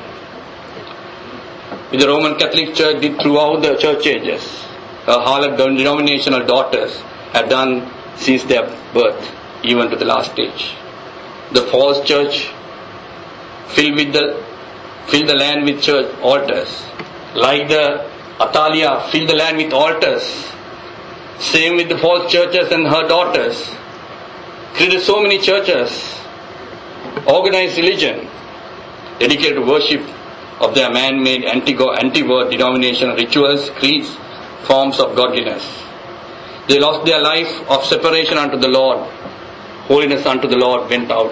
A: With the Roman Catholic Church did throughout the church ages. Her harlot denominational daughters have done since their birth, even to the last stage. The false church filled with the filled the land with church altars. Like the Athaliah filled the land with altars. Same with the false churches and her daughters. Created so many churches, organized religion, dedicated to worship of their man-made anti-God, anti-word denominational rituals, creeds, forms of godliness. They lost their life of separation unto the Lord. Holiness unto the Lord went out.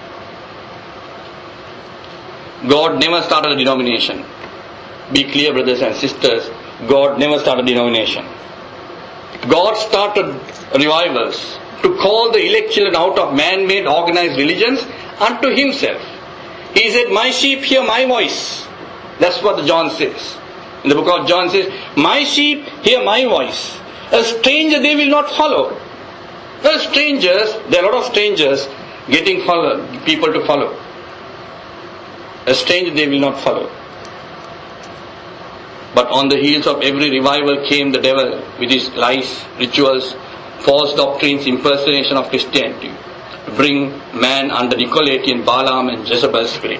A: God never started a denomination. Be clear, brothers and sisters. God never started a denomination. God started revivals to call the elect children out of man-made organized religions unto Himself. He said, my sheep hear my voice. That's what John says. In the book of John says, my sheep hear my voice. A stranger they will not follow. Well, strangers, there are a lot of strangers getting follow, people to follow. A stranger they will not follow. But on the heels of every revival came the devil with his lies, rituals, false doctrines, impersonation of Christianity, to bring man under Nicolaitan, Balaam and Jezebel's spirit.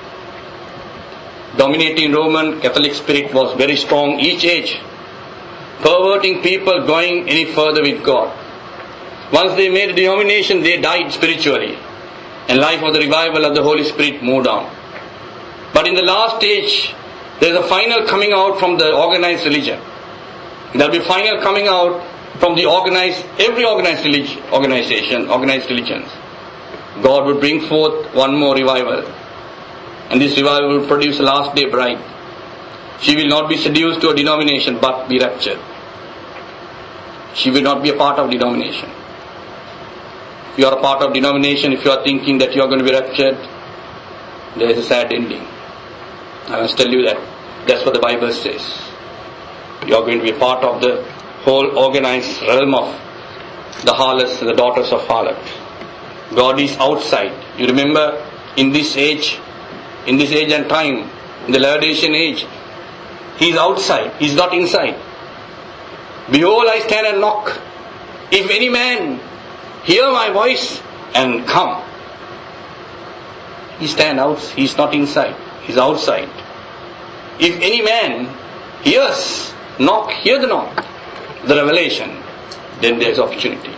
A: Dominating Roman Catholic spirit was very strong each age, perverting people going any further with God. Once they made a denomination, they died spiritually, and life of the revival of the Holy Spirit moved on. But in the last stage, there is a final coming out from the organized religion. There will be final coming out from the organized, every organized religion, organization, organized religions. God will bring forth one more revival. And this revival will produce a last day bride. She will not be seduced to a denomination but be raptured. She will not be a part of denomination. If you are a part of denomination, if you are thinking that you are going to be raptured, there is a sad ending. I must tell you that. That's what the Bible says. You are going to be a part of the whole organized realm of the harlots and the daughters of harlot. God is outside. You remember, in this age, in this age and time, in the Laodicean age, He is outside. He is not inside. Behold, I stand and knock. If any man hear my voice and come. He stand out. He is not inside. He is outside. If any man hears, knock, hear the knock, the revelation, then there is opportunity.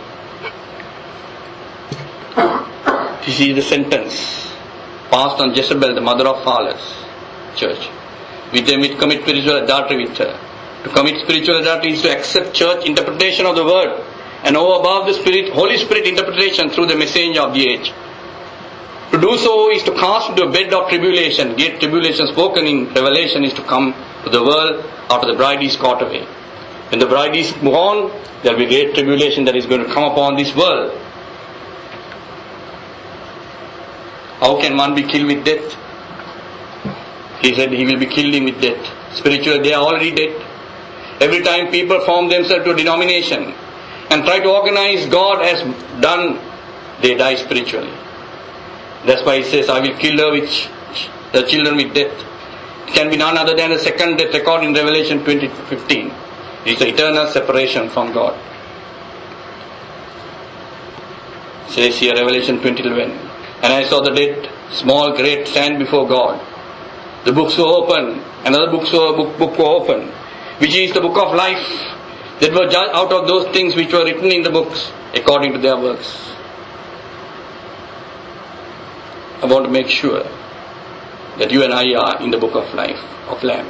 A: This is the sentence passed on Jezebel, the mother of harlots, church. With them it commit spiritual adultery with her. To commit spiritual adultery is to accept church interpretation of the word and over above the Spirit, Holy Spirit interpretation through the messenger of the age. To do so is to cast into a bed of tribulation. Great tribulation spoken in Revelation is to come to the world after the bride is caught away. When the bride is gone, there will be great tribulation that is going to come upon this world. How can one be killed with death? He said he will be killed with death. Spiritually, they are already dead. Every time people form themselves to a denomination and try to organize God as done, they die spiritually. That's why he says, I will kill her with the children with death. It can be none other than the second death recorded in Revelation twenty fifteen. It's the eternal separation from God. It says here, Revelation twenty eleven. And I saw the dead, small, great, stand before God. The books were open. Another books were, book, book were open, which is the book of life, that were judged out of those things which were written in the books according to their works. I want to make sure that you and I are in the book of life, of Lamb.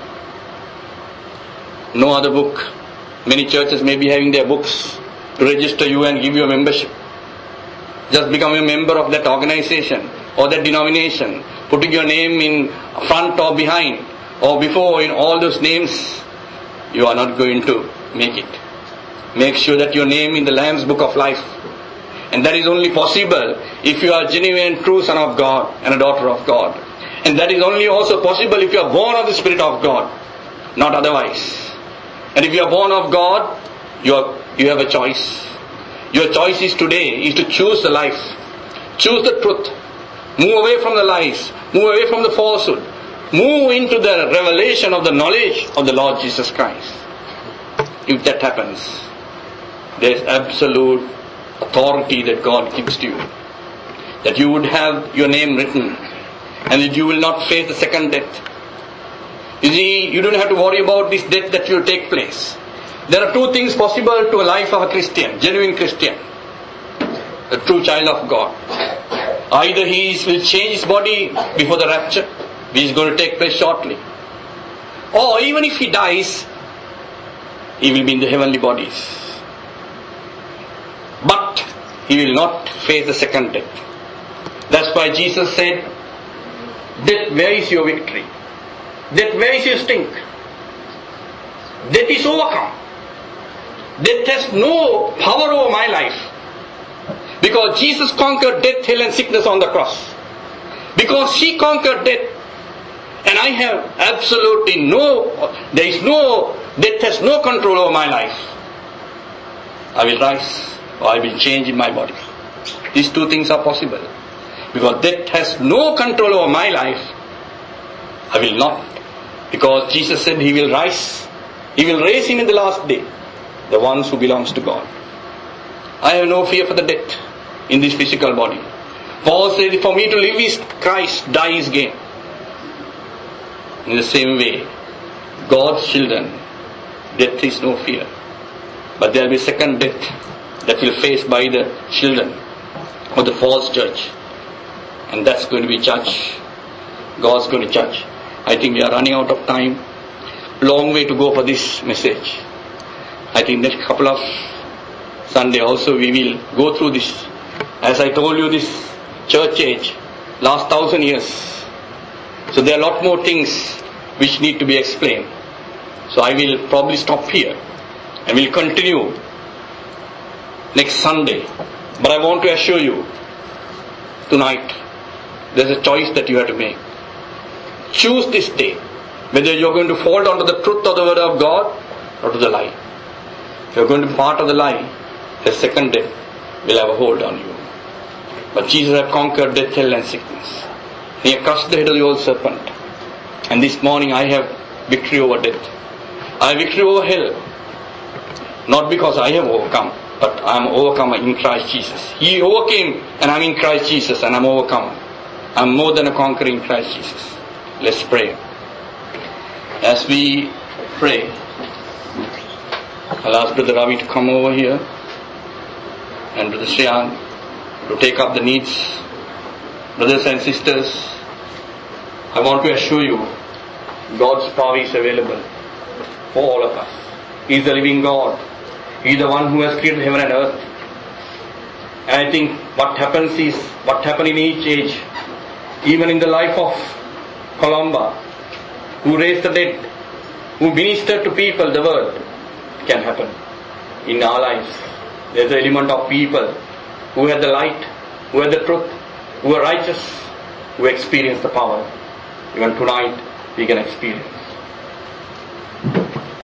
A: No other book. Many churches may be having their books to register you and give you a membership. Just become a member of that organization or that denomination, putting your name in front or behind or before in all those names. You are not going to make it. Make sure that your name in the Lamb's book of life. And that is only possible if you are a genuine, true son of God and a daughter of God. And that is only also possible if you are born of the Spirit of God, not otherwise. And if you are born of God, you are, you have a choice. Your choice is today is to choose the life. Choose the truth. Move away from the lies. Move away from the falsehood. Move into the revelation of the knowledge of the Lord Jesus Christ. If that happens, there is absolute authority that God gives to you. That you would have your name written and that you will not face the second death. You see, you don't have to worry about this death that will take place. There are two things possible to a life of a Christian, genuine Christian, a true child of God. Either he will change his body before the rapture, which is going to take place shortly. Or even if he dies, he will be in the heavenly bodies. But he will not face the second death. That's why Jesus said, death, where is your victory? Death, where is your sting? Death is overcome. Death has no power over my life. Because Jesus conquered death, hell and sickness on the cross. Because He conquered death. And I have absolutely no, there is no, death has no control over my life. I will rise or I will change in my body. These two things are possible. Because death has no control over my life, I will not. Because Jesus said He will rise. He will raise him in the last day. The ones who belongs to God. I have no fear for the death in this physical body. Paul said, for me to live is Christ, die is gain. In the same way, God's children, death is no fear. But there will be second death that will face by the children of the false church. And that's going to be judged. God's going to judge. I think we are running out of time. Long way to go for this message. I think next couple of Sunday also we will go through this. As I told you, this church age, last thousand years. So there are a lot more things which need to be explained. So I will probably stop here and will continue next Sunday. But I want to assure you, tonight, there's a choice that you have to make. Choose this day whether you're going to fall down to the truth of the word of God or to the lie. If you're going to be part of the lie, the second death will have a hold on you. But Jesus has conquered death, hell and sickness. He has crushed the head of the old serpent. And this morning I have victory over death. I have victory over hell. Not because I have overcome, but I am overcomer in Christ Jesus. He overcame and I am in Christ Jesus and I am overcome. I am more than a conqueror in Christ Jesus. Let's pray. As we pray, I'll ask Brother Ravi to come over here and Brother Shreyan to take up the needs. Brothers and sisters, I want to assure you, God's power is available for all of us. He is the living God. He is the one who has created heaven and earth. And I think what happens is, what happened in each age, even in the life of Columba, who raised the dead, who ministered to people the word, can happen in our lives. There's an element of people who had the light, who had the truth, who were righteous, who experienced the power. Even tonight we can experience.